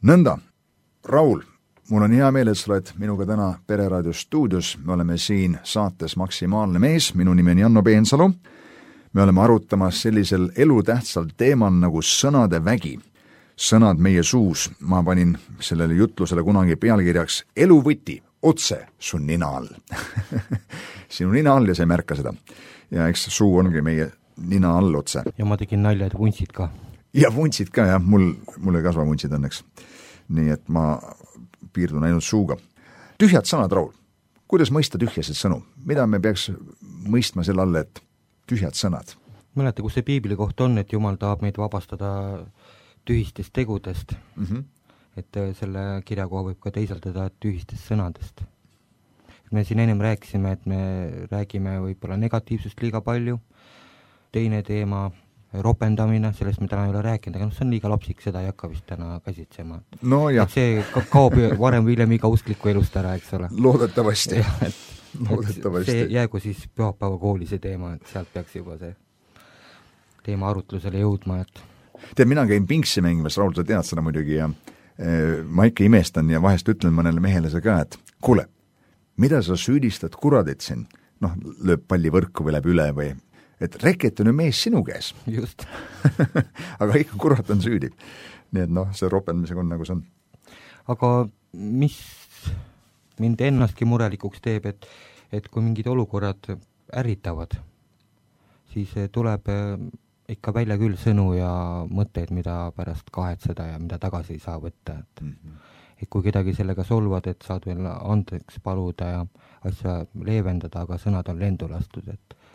nõnda, Raul, mul on hea meel, et sa oled minuga täna Pereraadio stuudios, me oleme siin saates Maksimaalne mees, minu nimi on Janno Peensalu, me oleme arutamas sellisel elutähtsal teemal nagu sõnade vägi. Sõnad meie suus, ma panin sellele jutlusele kunagi pealkirjaks eluvõti, otse su nina all. Sinu nina all ja sa ei märka seda. Ja eks suu ongi meie nina all otse. Ja ma tegin nalja, et vuntsid ka. Ja vuntsid ka, jah, mul ei kasva vuntsid õnneks. Nii et ma piirdun ainult suuga. Tühjad sõnad, Raul. Kuidas mõista tühjasid sõnu? Mida me peaks mõistma selle all, et tühjad sõnad? Mäleta, kus see piibli koht on, et Jumal tahab meid vabastada tühistest tegudest. Et selle kirjakoha võib ka teisaldada tühistest sõnadest. Me siin ennem rääkisime, et me räägime võib-olla negatiivsust liiga palju. Teine teema, ropendamine, sellest me täna ei ole rääkinud, aga see on liiga lapsik, seda ei hakka vist täna käsitsema. No jah. Et see kaob varem või hiljem iga uskliku elust ära, eks ole. Loodetavasti. Loodetavasti. See jäägu siis pühapäeva kooli see teema, et sealt peaks juba see teema arutlusele jõudma, et tead, mina käin pingsi mängimas, Raul, sa tead seda muidugi, ja ma ikka imestan ja vahest ütlen mõnele mehele see ka, et kuule, mida sa süüdistad kuradit siin? Noh, lööb palli võrku või läheb üle või et reket on ju mees sinu käes. Just. Aga ikka kurat on süüdi. Nii et noh, see ropendamisega on nagu see on. Aga mis mind ennastki murelikuks teeb, et kui mingid olukorrad ärritavad, siis tuleb ikka välja küll sõnu ja mõtteid, mida pärast kahetseda ja mida tagasi ei saa võtta. Et kui kedagi sellega solvad, et saad veel andeks paluda ja asja leevendada, aga sõnad on lendu lastud,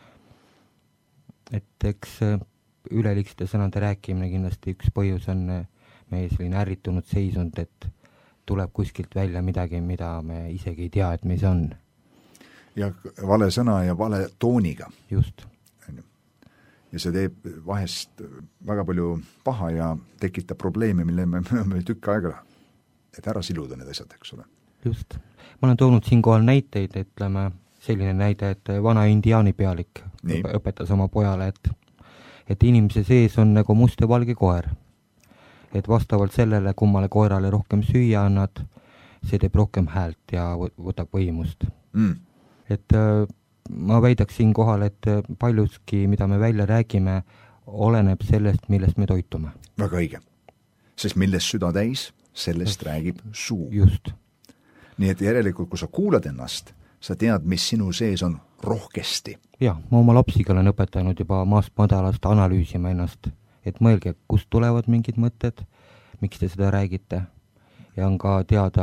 et eks üleliigsete sõnade rääkimine kindlasti üks põhjus on meie selline ärritunud seisund, et tuleb kuskilt välja midagi, mida me isegi ei tea, et mis on. Ja vale sõna ja vale tooniga. Just. Ja see teeb vahest väga palju paha ja tekitab probleeme, mille me tükk aega, et ära siluda need asjad, eks ole. Just. Ma olen toonud siinkohal näiteid, ütleme selline näide, et vana indiaani pealik õpetas oma pojale, et inimese sees on nagu must ja valge koer. Et vastavalt sellele, kummale koerale rohkem süüa annad, see teeb rohkem häält ja võtab võimust. Et ma väidaks siin kohal, et paljuski, mida me välja räägime, oleneb sellest, millest me toitume. Väga õige. Sest millest süda täis, sellest räägib suu. Just. Nii et järelikult, kui sa kuulad ennast, sa tead, mis sinu sees on rohkesti. Jah, ma oma lapsiga olen õpetanud juba maast madalast analüüsima ennast, et mõelge, kust tulevad mingid mõtted, miks te seda räägite, ja on ka teada,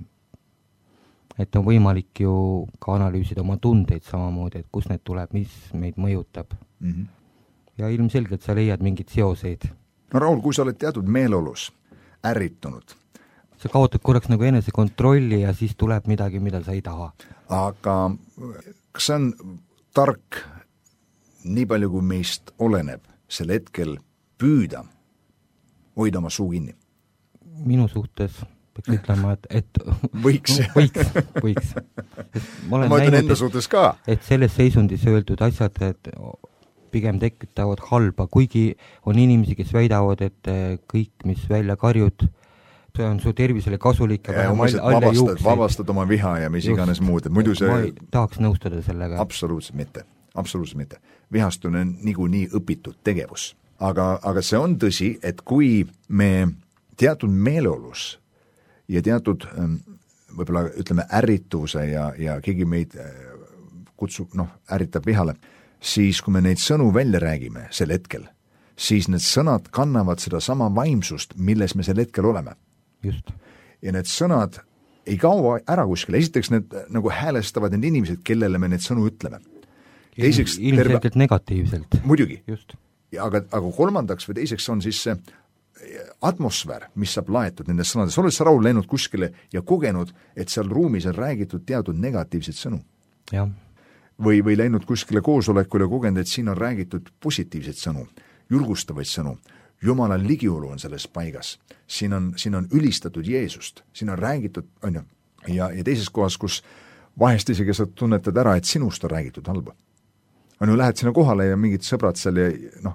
et on võimalik ju ka analüüsida oma tundeid samamoodi, et kust need tuleb, mis meid mõjutab. Ja ilmselgelt sa leiad mingid seoseid. No Raul, kui sa oled teatud meeleolus, ärritunud, sa kaotad korraks nagu enese kontrolli ja siis tuleb midagi, mida sa ei taha. Aga kas see on tark, nii palju kui meist oleneb, sel hetkel püüda hoida oma suu kinni? Minu suhtes peaks ütlema, et võiks. võiks. Ma ütlen enda suhtes ka. Et selles seisundis öeldud asjad, et pigem tekitavad halba, kuigi on inimesi, kes väidavad, et kõik, mis välja karjud, see on su tervisele kasulik ja vabastad oma viha ja mis iganes muud. Muidu see... Ma ei tahaks nõustada sellega. Absoluutselt mitte. Vihastumine on niikuinii õpitud tegevus. Aga see on tõsi, et kui me teatud meeleolus ja teatud võib-olla ütleme ärrituse ja keegi meid kutsub, ärritab vihale, siis kui me neid sõnu välja räägime sel hetkel, siis need sõnad kannavad seda sama vaimsust, milles me sel hetkel oleme. Just. Ja need sõnad ei kao ära kuskile. Esiteks need nagu häälestavad need inimesed, kellele me need sõnu ütleme. Teiseks, ilmselgelt negatiivselt. Muidugi. Just. Aga kolmandaks või teiseks on siis see atmosfäär, mis saab laetud nendes sõnades. Oled sa, Raul, läinud kuskile ja kogenud, et seal ruumis on räägitud teatud negatiivseid sõnu? Jah. Või läinud kuskile koosolekule kogenud, et siin on räägitud positiivseid sõnu, julgustavaid sõnu. Jumala ligiolu on selles paigas. Siin on ülistatud Jeesust. Siin on räägitud, on ju, ja teises kohas, kus vahest isegi sa tunnetad ära, et sinust on räägitud halba. On ju, lähed sinna kohale ja mingid sõbrad seal ja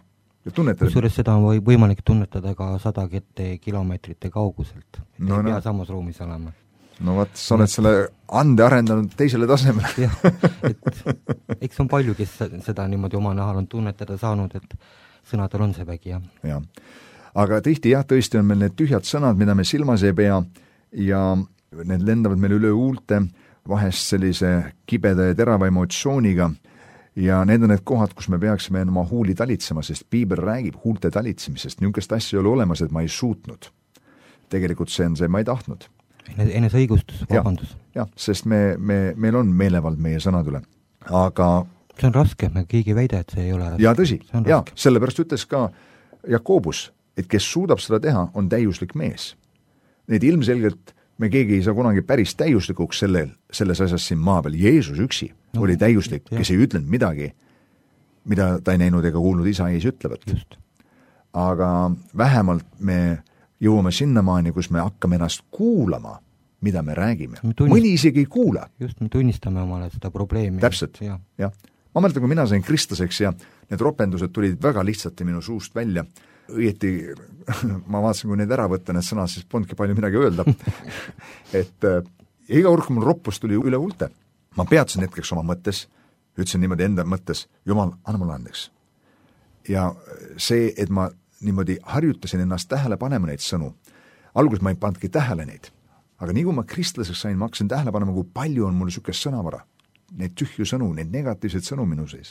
kusjuures seda on võimalik tunnetada ka 100 kilomeetrite kauguselt, et ei pea samas ruumis olema. No vaat, sa oled selle ande arendanud teisele tasemele. Jah, et eks on palju, kes seda niimoodi oma nahal on tunnetada saanud, et sõnadel on see vägi, jah. Ja. Aga tihti tõesti on meil need tühjad sõnad, mida me silmas ei pea ja need lendavad meil üle huulte, vahest sellise kibeda ja terava emotsiooniga ja need on need kohad, kus me peaksime oma huuli talitsema, sest Piibel räägib huulte talitsemisest, niisugust asja ei ole olemas, et ma ei suutnud. Tegelikult see on see, ma ei tahtnud. Eneseõigustus, vabandus. Jah, sest meil on meelevald meie sõnad üle. Aga see on raske, me keegi väida, et see ei ole raske. Ja tõsi, ja sellepärast ütles ka Jakobus, et kes suudab seda teha, on täiuslik mees. Need ilmselgelt me keegi ei saa kunagi päris täiuslikuks selles asjas siin maa peal. Jeesus üksi oli täiuslik, kes ei ütlenud midagi, mida ta ei näinud ega kuulnud isa ees ütlevat. Just. Aga vähemalt me jõuame sinnamaani, kus me hakkame ennast kuulama, mida me räägime. Mõni isegi ei kuula. Just, me tunnistame omale seda probleemi. Täpselt, jah. Ma mõtlen, kui mina sain kristlaseks ja need ropendused tulid väga lihtsalt minu suust välja, õieti ma vaatasin, kui neid ära võtta, need sõnad, siis polnudki palju midagi öelda. Et iga kord, kui mul roppus tuli üle huulte, ma peatasin hetkeks oma mõttes, ütlesin niimoodi enda mõttes, Jumal, anna mulle andeks. Ja see, et ma niimoodi harjutasin ennast tähele panema neid sõnu. Alguses ma ei pandki tähele neid, aga nii kui ma kristlaseks sain, ma hakkasin tähele panema, kui palju on mul niisugust sõnavara, neid tühju sõnu, neid negatiivseid sõnu minu sees.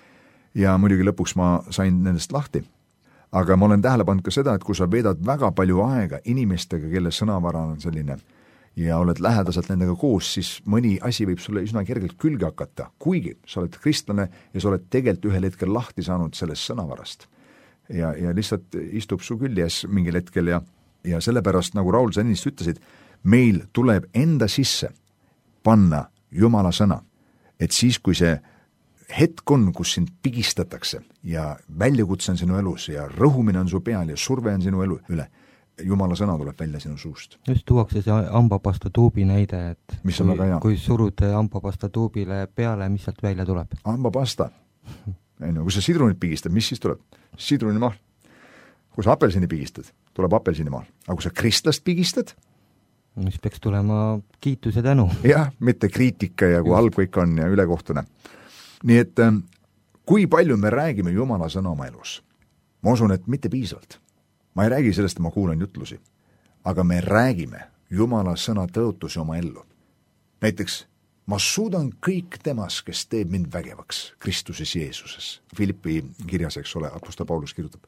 Ja muidugi lõpuks ma sain nendest lahti. Aga ma olen tähele pannud ka seda, et kui sa veedad väga palju aega inimestega, kelle sõnavara on selline ja oled lähedaselt nendega koos, siis mõni asi võib sulle üsna kergelt külge hakata, kuigi sa oled kristlane ja sa oled tegelikult ühel hetkel lahti saanud sellest sõnavarast. Ja lihtsalt istub su küljes mingil hetkel ja sellepärast, nagu Raul, sa ennist ütlesid, meil tuleb enda sisse panna Jumala sõna, et siis, kui see hetk on, kus sind pigistatakse ja väljakutse on sinu elus ja rõhumine on su peal ja surve on sinu elu üle, Jumala sõna tuleb välja sinu suust. Just tuuakse see hambapasta tuubi näide, et mis on väga hea. Kui surud hambapasta tuubile peale, mis sealt välja tuleb? Hambapasta. Kui sa sidrunit pigistad, mis siis tuleb? Sidrunimaal. Kui sa apelsini pigistad, tuleb apelsinimaal. Aga kui sa kristlast pigistad? Mis peaks tulema kiitus ja tänu. Jah, mitte kriitika ja kui halb kõik on ja ülekohtune. Nii et kui palju me räägime Jumala sõna oma elus? Ma usun, et mitte piisavalt. Ma ei räägi sellest, et ma kuulan jutlusi, aga me räägime Jumala sõna tõotusi oma ellu. Näiteks, ma suudan kõik temas, kes teeb mind vägevaks Kristuses Jeesuses. Filippi kirjas, eks ole, apostel Paulus kirjutab.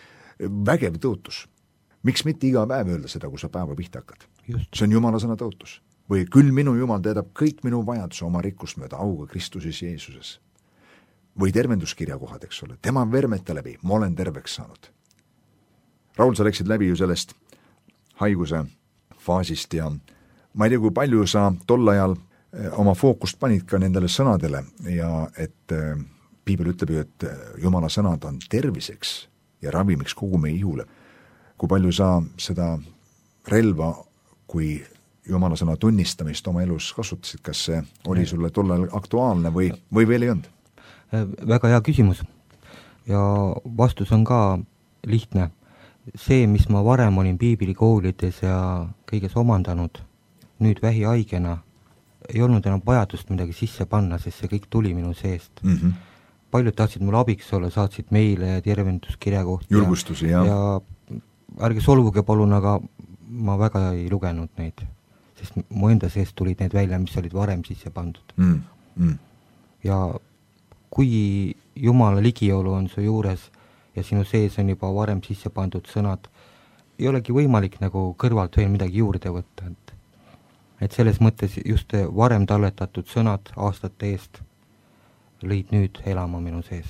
Vägev tõotus. Miks mitte iga päev öelda seda, kui sa päeva pihta hakkad? Just. See on Jumala sõna tõotus. Või küll minu Jumal teedab kõik minu vajaduse oma rikkust mööda auga Kristuses Jeesuses. Või tervenduskirja kohad, eks ole. Tema vermete läbi, ma olen terveks saanud. Raul, sa läksid läbi ju sellest haiguse faasist ja ma ei tea, kui palju sa tol ajal oma fookust panid ka nendele sõnadele ja et Piibel ütleb ju, et Jumala sõnad on terviseks ja ravimiks kogu meie ihule. Kui palju sa seda relva, kui Jumala sõna tunnistamist oma elus kasutasid, kas see oli sulle tollal aktuaalne või veel ei olnud? Väga hea küsimus ja vastus on ka lihtne. See, mis ma varem olin piiblikoolides ja kõiges omandanud, nüüd vähihaigena ei olnud enam vajadust midagi sisse panna, sest see kõik tuli minu seest. Paljud tahtsid mul abiks olla, saatsid meile ja tervenduskirja kohta. Julgustusi, jah. Ja ärge solvuge palun, aga ma väga ei lugenud neid, sest mu enda seest tulid need välja, mis olid varem sisse pandud. Ja kui Jumala ligiolu on su juures ja sinu sees on juba varem sisse pandud sõnad, ei olegi võimalik nagu kõrvalt veel midagi juurde võtta. Et selles mõttes just varem talletatud sõnad aastate eest lõid nüüd elama minu sees.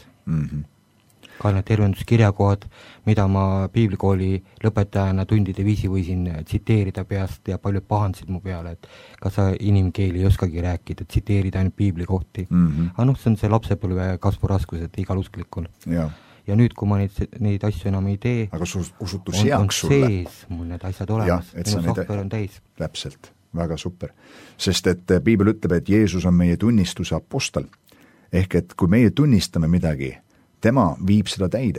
Ka need tervenduskirjakohad, mida ma piiblikooli lõpetajana tundide viisi võisin tsiteerida peast ja paljud pahandasid mu peale, et kas sa inimkeeli ei oskagi rääkida, tsiteerida ainult piiblikohti. Aga see on see lapsepõlve kasvuraskused igal usklikul. Ja nüüd, kui ma neid asju enam ei tee, aga usutus heaks sulle. On sees mul need asjad olemas, minu sohver on täis. Täpselt, väga super. Sest et Piibel ütleb, et Jeesus on meie tunnistuse apostel. Ehk et kui meie tunnistame midagi, tema viib seda täide.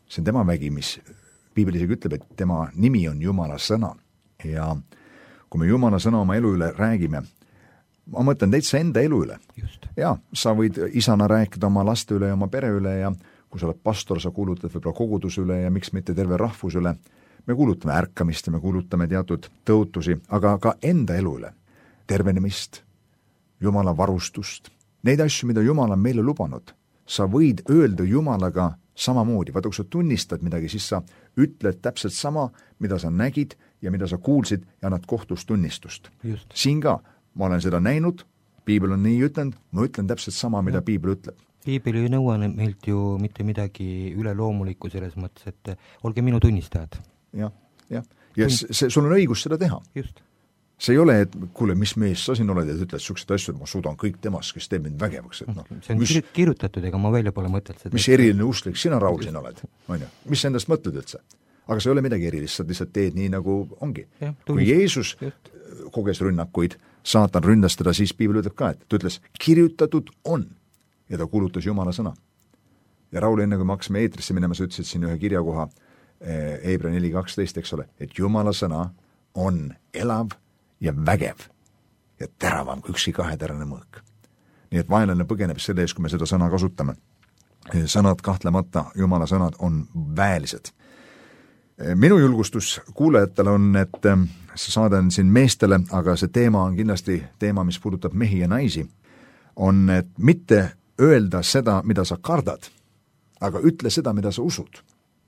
see on tema vägi, mis piibel isegi ütleb, et tema nimi on Jumala sõna. Ja kui me Jumala sõna oma elu üle räägime, ma mõtlen täitsa enda elu üle. Ja sa võid isana rääkida oma laste üle ja oma pere üle ja kui sa oled pastor, sa kuulutad võib-olla koguduse üle ja miks mitte terve rahvus üle. Me kuulutame ärkamist ja me kuulutame teatud tõotusi, aga ka enda elu üle. Tervenemist, Jumala varustust, neid asju, mida Jumal on meile lubanud. Sa võid öelda Jumalaga samamoodi. Vaata, kui sa tunnistad midagi, siis sa ütled täpselt sama, mida sa nägid ja mida sa kuulsid ja annad kohtus tunnistust. Siin ka, ma olen seda näinud, piibel on nii ütlenud, ma ütlen täpselt sama, mida piibel ütleb. Piibel ei nõua meilt ju mitte midagi üleloomulikku selles mõttes, et olge minu tunnistajad. Ja sul on õigus seda teha. Just. See ei ole, et kuule, mis mees sa siin oled ja ütled sellised asju, et ma suudan kõik temast, kes teeb mind vägevaks. Et see on kirjutatud, ega ma välja pole mõtelt seda. Mis eriline usklik sina, Raul, siin oled? Mis endast mõtled üldse? Aga see ei ole midagi erilist, sa lihtsalt teed nii, nagu ongi. Kui Jeesus koges rünnakuid, saatan ründas teda, siis piibel ütleb ka, et ta ütles, kirjutatud on. Ja ta kuulutas Jumala sõna. Ja Raul, enne kui me hakkasime eetrisse minema, sa ütlesid siin ühe kirjakoha, Hebra 4.12, eks ole, et Jumala sõna on elav ja vägev ja teravam kui ükski kaheterane mõõk. Nii et vaenlane põgeneb selle ees, kui me seda sõna kasutame. Sõnad kahtlemata, Jumala sõnad on väelised. Minu julgustus kuulajatele on, et see saade on siin meestele, aga see teema on kindlasti teema, mis puudutab mehi ja naisi, on, et mitte öelda seda, mida sa kardad, aga ütle seda, mida sa usud.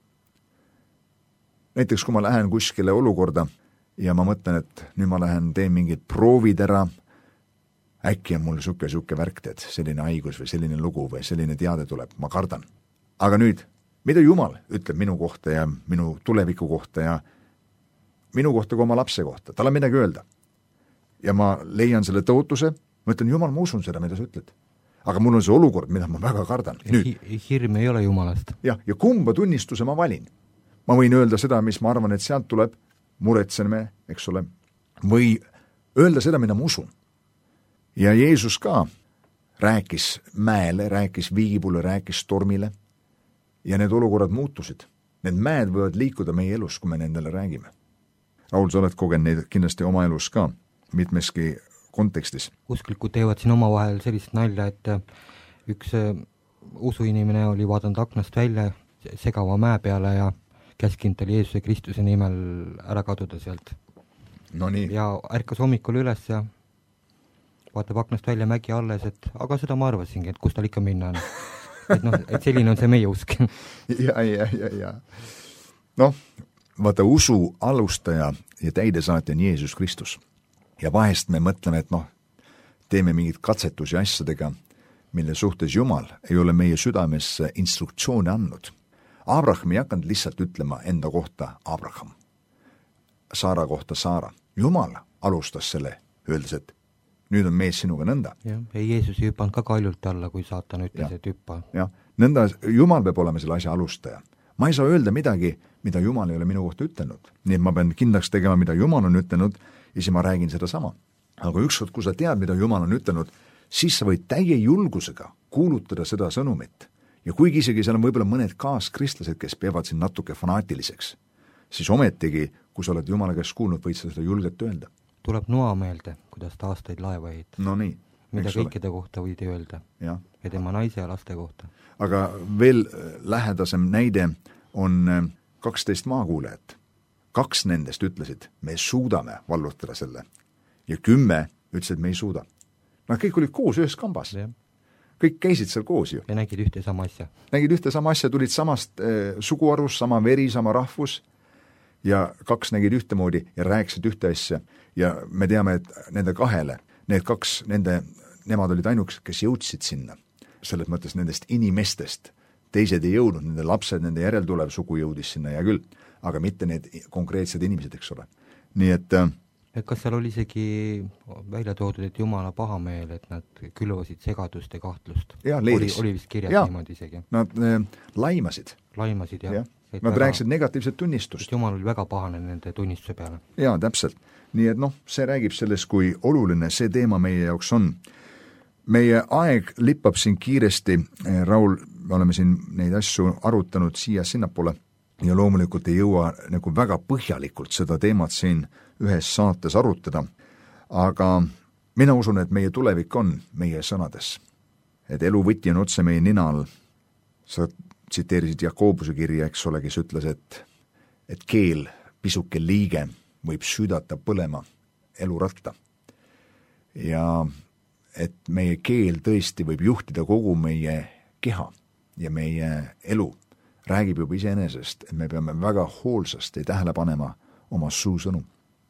Näiteks, kui ma lähen kuskile olukorda ja ma mõtlen, et nüüd ma lähen, teen mingid proovid ära, äkki on mul suke värk, et selline haigus või selline lugu või selline teade tuleb, ma kardan. Aga nüüd, mida Jumal ütleb minu kohta ja minu tuleviku kohta ja minu kohta kui oma lapse kohta, tal on midagi öelda. Ja ma leian selle tõotuse, ma ütlen, Jumal, ma usun seda, mida sa ütled. Aga mul on see olukord, mida ma väga kardan. Hirm ei ole Jumalast. Ja kumba tunnistuse ma valin? Ma võin öelda seda, mis ma arvan, et sealt tuleb, muretseme, eks ole, või öelda seda, mida ma usun. Ja Jeesus ka rääkis mäele, rääkis viibule, rääkis stormile ja need olukorrad muutusid. Need mäed võivad liikuda meie elus, kui me nendele räägime. Raul, sa oled kogenud neid kindlasti oma elus ka mitmeski kontekstis. Usklikud teevad siin oma vahel sellist nalja, et üks usuinimene oli vaadanud aknast välja segava mäe peale ja käskinud tal Jeesuse Kristuse nimel ära kaduda sealt. No nii. Ja ärkas hommikul üles ja vaatab aknast välja mägi alles, et aga seda ma arvasingi, et kus tal ikka minna on. Et selline on see meie usk. Ja. Vaata, usu alustaja ja täidesaatja on Jeesus Kristus. Ja vahest me mõtleme, et teeme mingid katsetusi asjadega, mille suhtes Jumal ei ole meie südamesse instruktsioone andnud. Abraham ei hakanud lihtsalt ütlema enda kohta Abraham. Saara kohta Saara. Jumal alustas selle, öeldes, et nüüd on mees sinuga nõnda. Ja Jeesus ei hüpanud ka kaljult alla, kui saatan ütles, et hüppa. Ja, nõnda Jumal peab olema selle asja alustaja. Ma ei saa öelda midagi, mida Jumal ei ole minu kohta ütelnud. Nii et ma pean kindlaks tegema, mida Jumal on ütelnud, ja siis ma räägin seda sama. Aga ükskord, kui sa tead, mida Jumal on ütelnud, siis sa võid täie julgusega kuulutada seda sõnumit. Ja kuigi isegi seal on võib-olla mõned kaaskristlased, kes peavad siin natuke fanaatiliseks, siis ometigi, kui sa oled Jumala käest kuulnud, võid sa seda julgelt öelda. Tuleb noa meelde, kuidas ta aastaid laeva ehitas. No nii. Mida kõikide kohta võid öelda. Ja tema naise ja laste kohta. Aga veel lähedasem näide on 12 maakuulejat. 2 nendest ütlesid, me suudame vallutada selle. Ja 10 ütlesid, me ei suuda. Nad kõik olid koos ühes kambas. Ja. Kõik käisid seal koos ju. Ja nägid ühte sama asja. Nägid ühte sama asja, tulid samast suguarvus, sama veri, sama rahvus ja 2 nägid ühtemoodi ja rääkisid ühte asja. Ja me teame, et nende 2, need 2, nemad olid ainukesed, kes jõudsid sinna. Selles mõttes nendest inimestest. Teised ei jõudnud, nende lapsed, nende järeltulev sugu jõudis sinna ja küll, aga mitte need konkreetsed inimesed, eks ole. Nii et kas seal oli isegi välja toodud, et Jumala pahameel, et nad külvasid segadust ja kahtlust? Oli vist kirjas niimoodi isegi. Nad laimasid. Laimasid, jah. Nad rääkisid negatiivset tunnistust. Jumal oli väga pahane nende tunnistuse peale. Jaa, täpselt. Nii et see räägib sellest, kui oluline see teema meie jaoks on. Meie aeg lippab siin kiiresti, Raul, me oleme siin neid asju arutanud siia-sinnapoole ja loomulikult ei jõua nagu väga põhjalikult seda teemat siin ühes saates arutada, aga mina usun, et meie tulevik on meie sõnades. Et elu võti on otse meie nina all. Sa tsiteerisid Jakobuse kirja, eks ole, kes ütles, et keel, pisuke liige võib süüdata põlema eluratta. Ja et meie keel tõesti võib juhtida kogu meie keha ja meie elu räägib juba iseenesest, et me peame väga hoolsasti tähele panema oma suusõnu.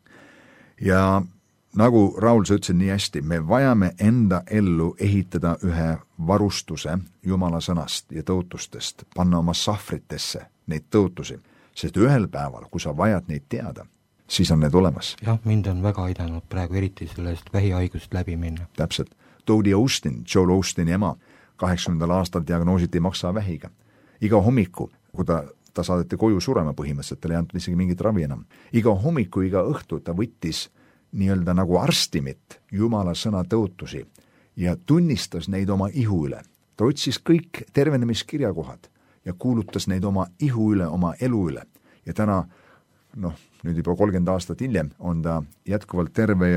Ja nagu Raul, sa ütlesid nii hästi, me vajame enda ellu ehitada ühe varustuse Jumala sõnast ja tõotustest, panna oma sahvritesse neid tõotusi, sest ühel päeval, kui sa vajad neid teada, siis on need olemas. Jah, mind on väga aidanud praegu eriti sellest vähihaigust läbi minna. Täpselt. Dodie Austin, Joel Austini ema, 80. aastal diagnoositi maksavähiga. Iga hommiku, kui ta saadeti koju surema põhimõtteliselt, tal ei antud isegi mingit ravi enam. Iga hommiku, iga õhtu ta võttis nii-öelda nagu arstimit Jumala sõna tõotusi ja tunnistas neid oma ihu üle. Ta otsis kõik tervenemiskirjakohad ja kuulutas neid oma ihu üle, oma elu üle. Ja täna, nüüd juba 30 aastat hiljem on ta jätkuvalt terve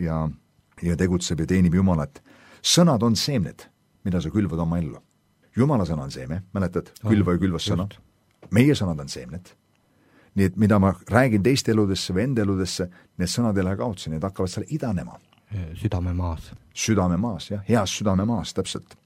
ja tegutseb ja teenib Jumalat. Sõnad on seemned, mida sa külvad oma ellu. Jumala sõna on seeme, mäletad, külva ja külvas sõna. Meie sõnad on seemned. Nii et mida ma räägin teiste eludesse või enda eludesse, need sõnad ei lähe kaotsi, need hakkavad seal idanema. Südamemaas. Südamemaas, jah, heas südamemaas, täpselt.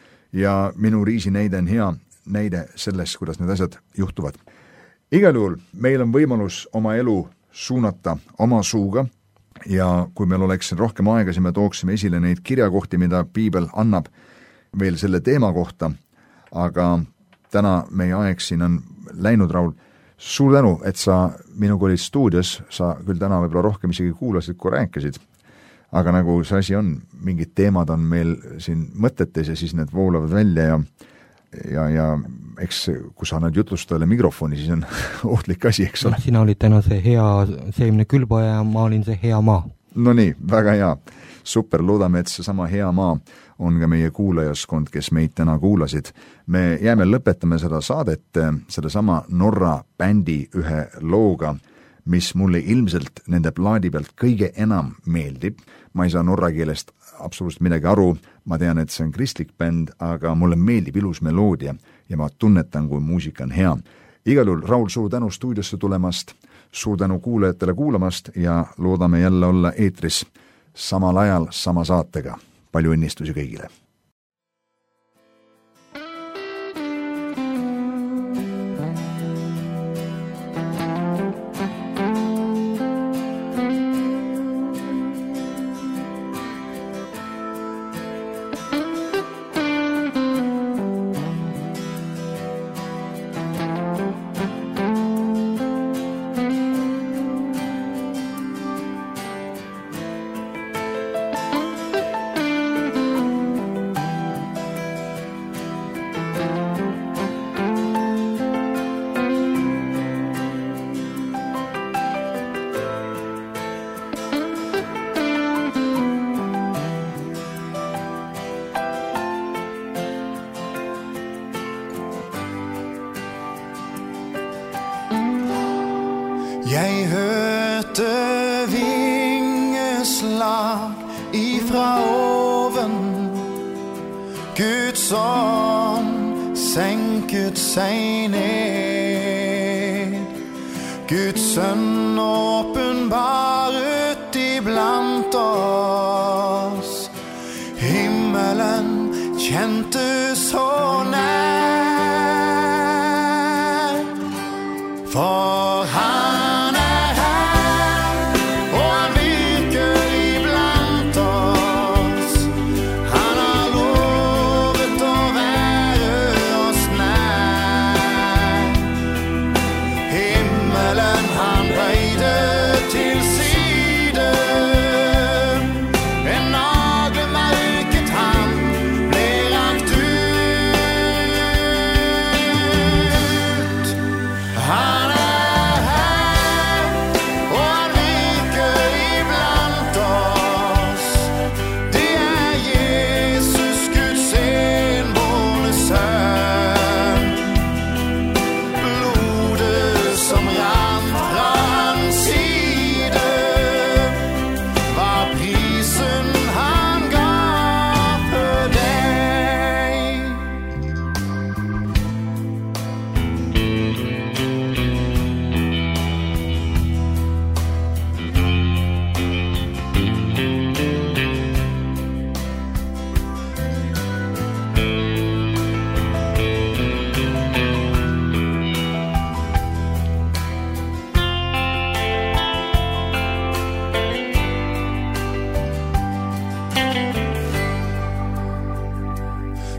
Ja minu riisi näide on hea näide sellest, kuidas need asjad juhtuvad. Igal juhul meil on võimalus oma elu suunata oma suuga ja kui meil oleks rohkem aega, siis me tooksime esile neid kirjakohti, mida piibel annab veel selle teema kohta, aga täna meie aeg siin on läinud, Raul. Suur tänu, et sa minuga olid stuudios, sa küll täna võib-olla rohkem isegi kuulasid, kui rääkisid, aga nagu see asi on, mingid teemad on meil siin mõtetes ja siis need voolavad välja ja eks kui sa annad jutlustajale mikrofoni, siis on ohtlik asi, eks ole. Sina olid täna see hea seemne külbaja ja ma olin see hea maa. No nii, väga hea. Super, loodame, et see sama hea maa on ka meie kuulajaskond, kes meid täna kuulasid. Me jääme lõpetame seda saadet selle sama Norra bändi ühe looga, mis mulle ilmselt nende plaadi pealt kõige enam meeldib. Ma ei saa norra keelest absoluutselt midagi aru, ma tean, et see on kristlik bänd, aga mulle meeldib ilus meloodia ja ma tunnetan, kui muusika on hea. Igal juhul, Raul, suur tänu stuudiosse tulemast, suur tänu kuulajatele kuulamast ja loodame jälle olla eetris samal ajal sama saatega. Palju õnnistusi kõigile! Jeg hørte vingeslag ifra oven, Guds ånd sänket sig ned, Guds sønn åpenbaret iblant oss, himmelen kjente så nær, for han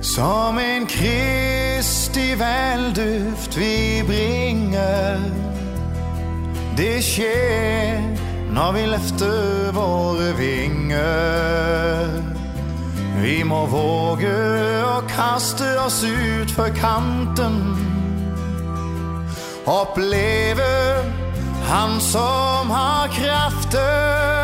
Som en Kristi velduft vi bringer. Det skjer når vi løfter våre vinger. Vi må våge å kaste oss ut for kanten. Oppleve han som har kraften.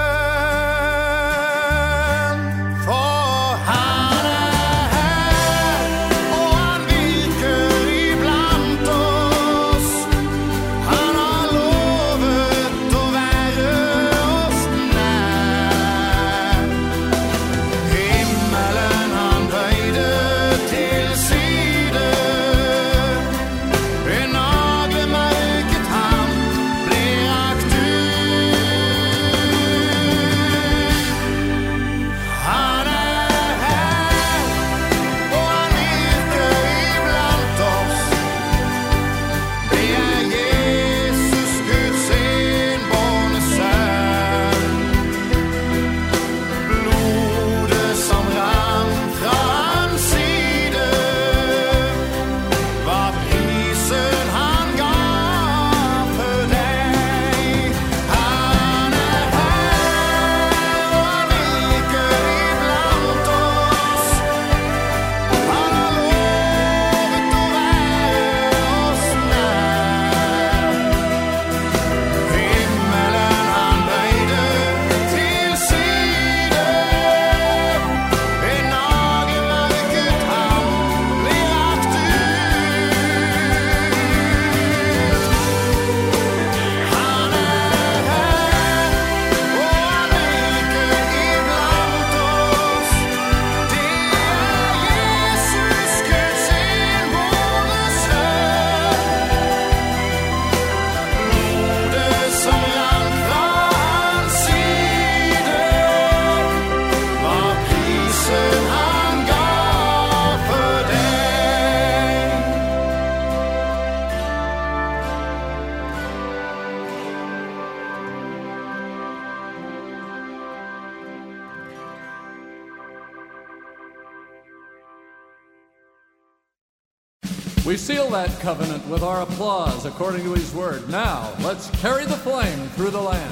We seal that covenant with our applause according to his word. Now, let's carry the flame through the land.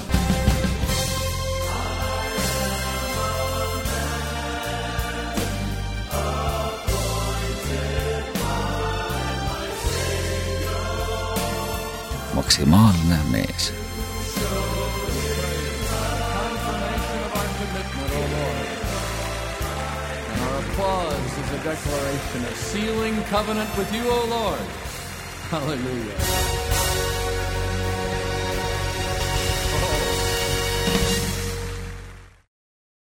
Maksimaalne mees. Applause is a declaration, a sealing covenant with you, O Lord. Hallelujah.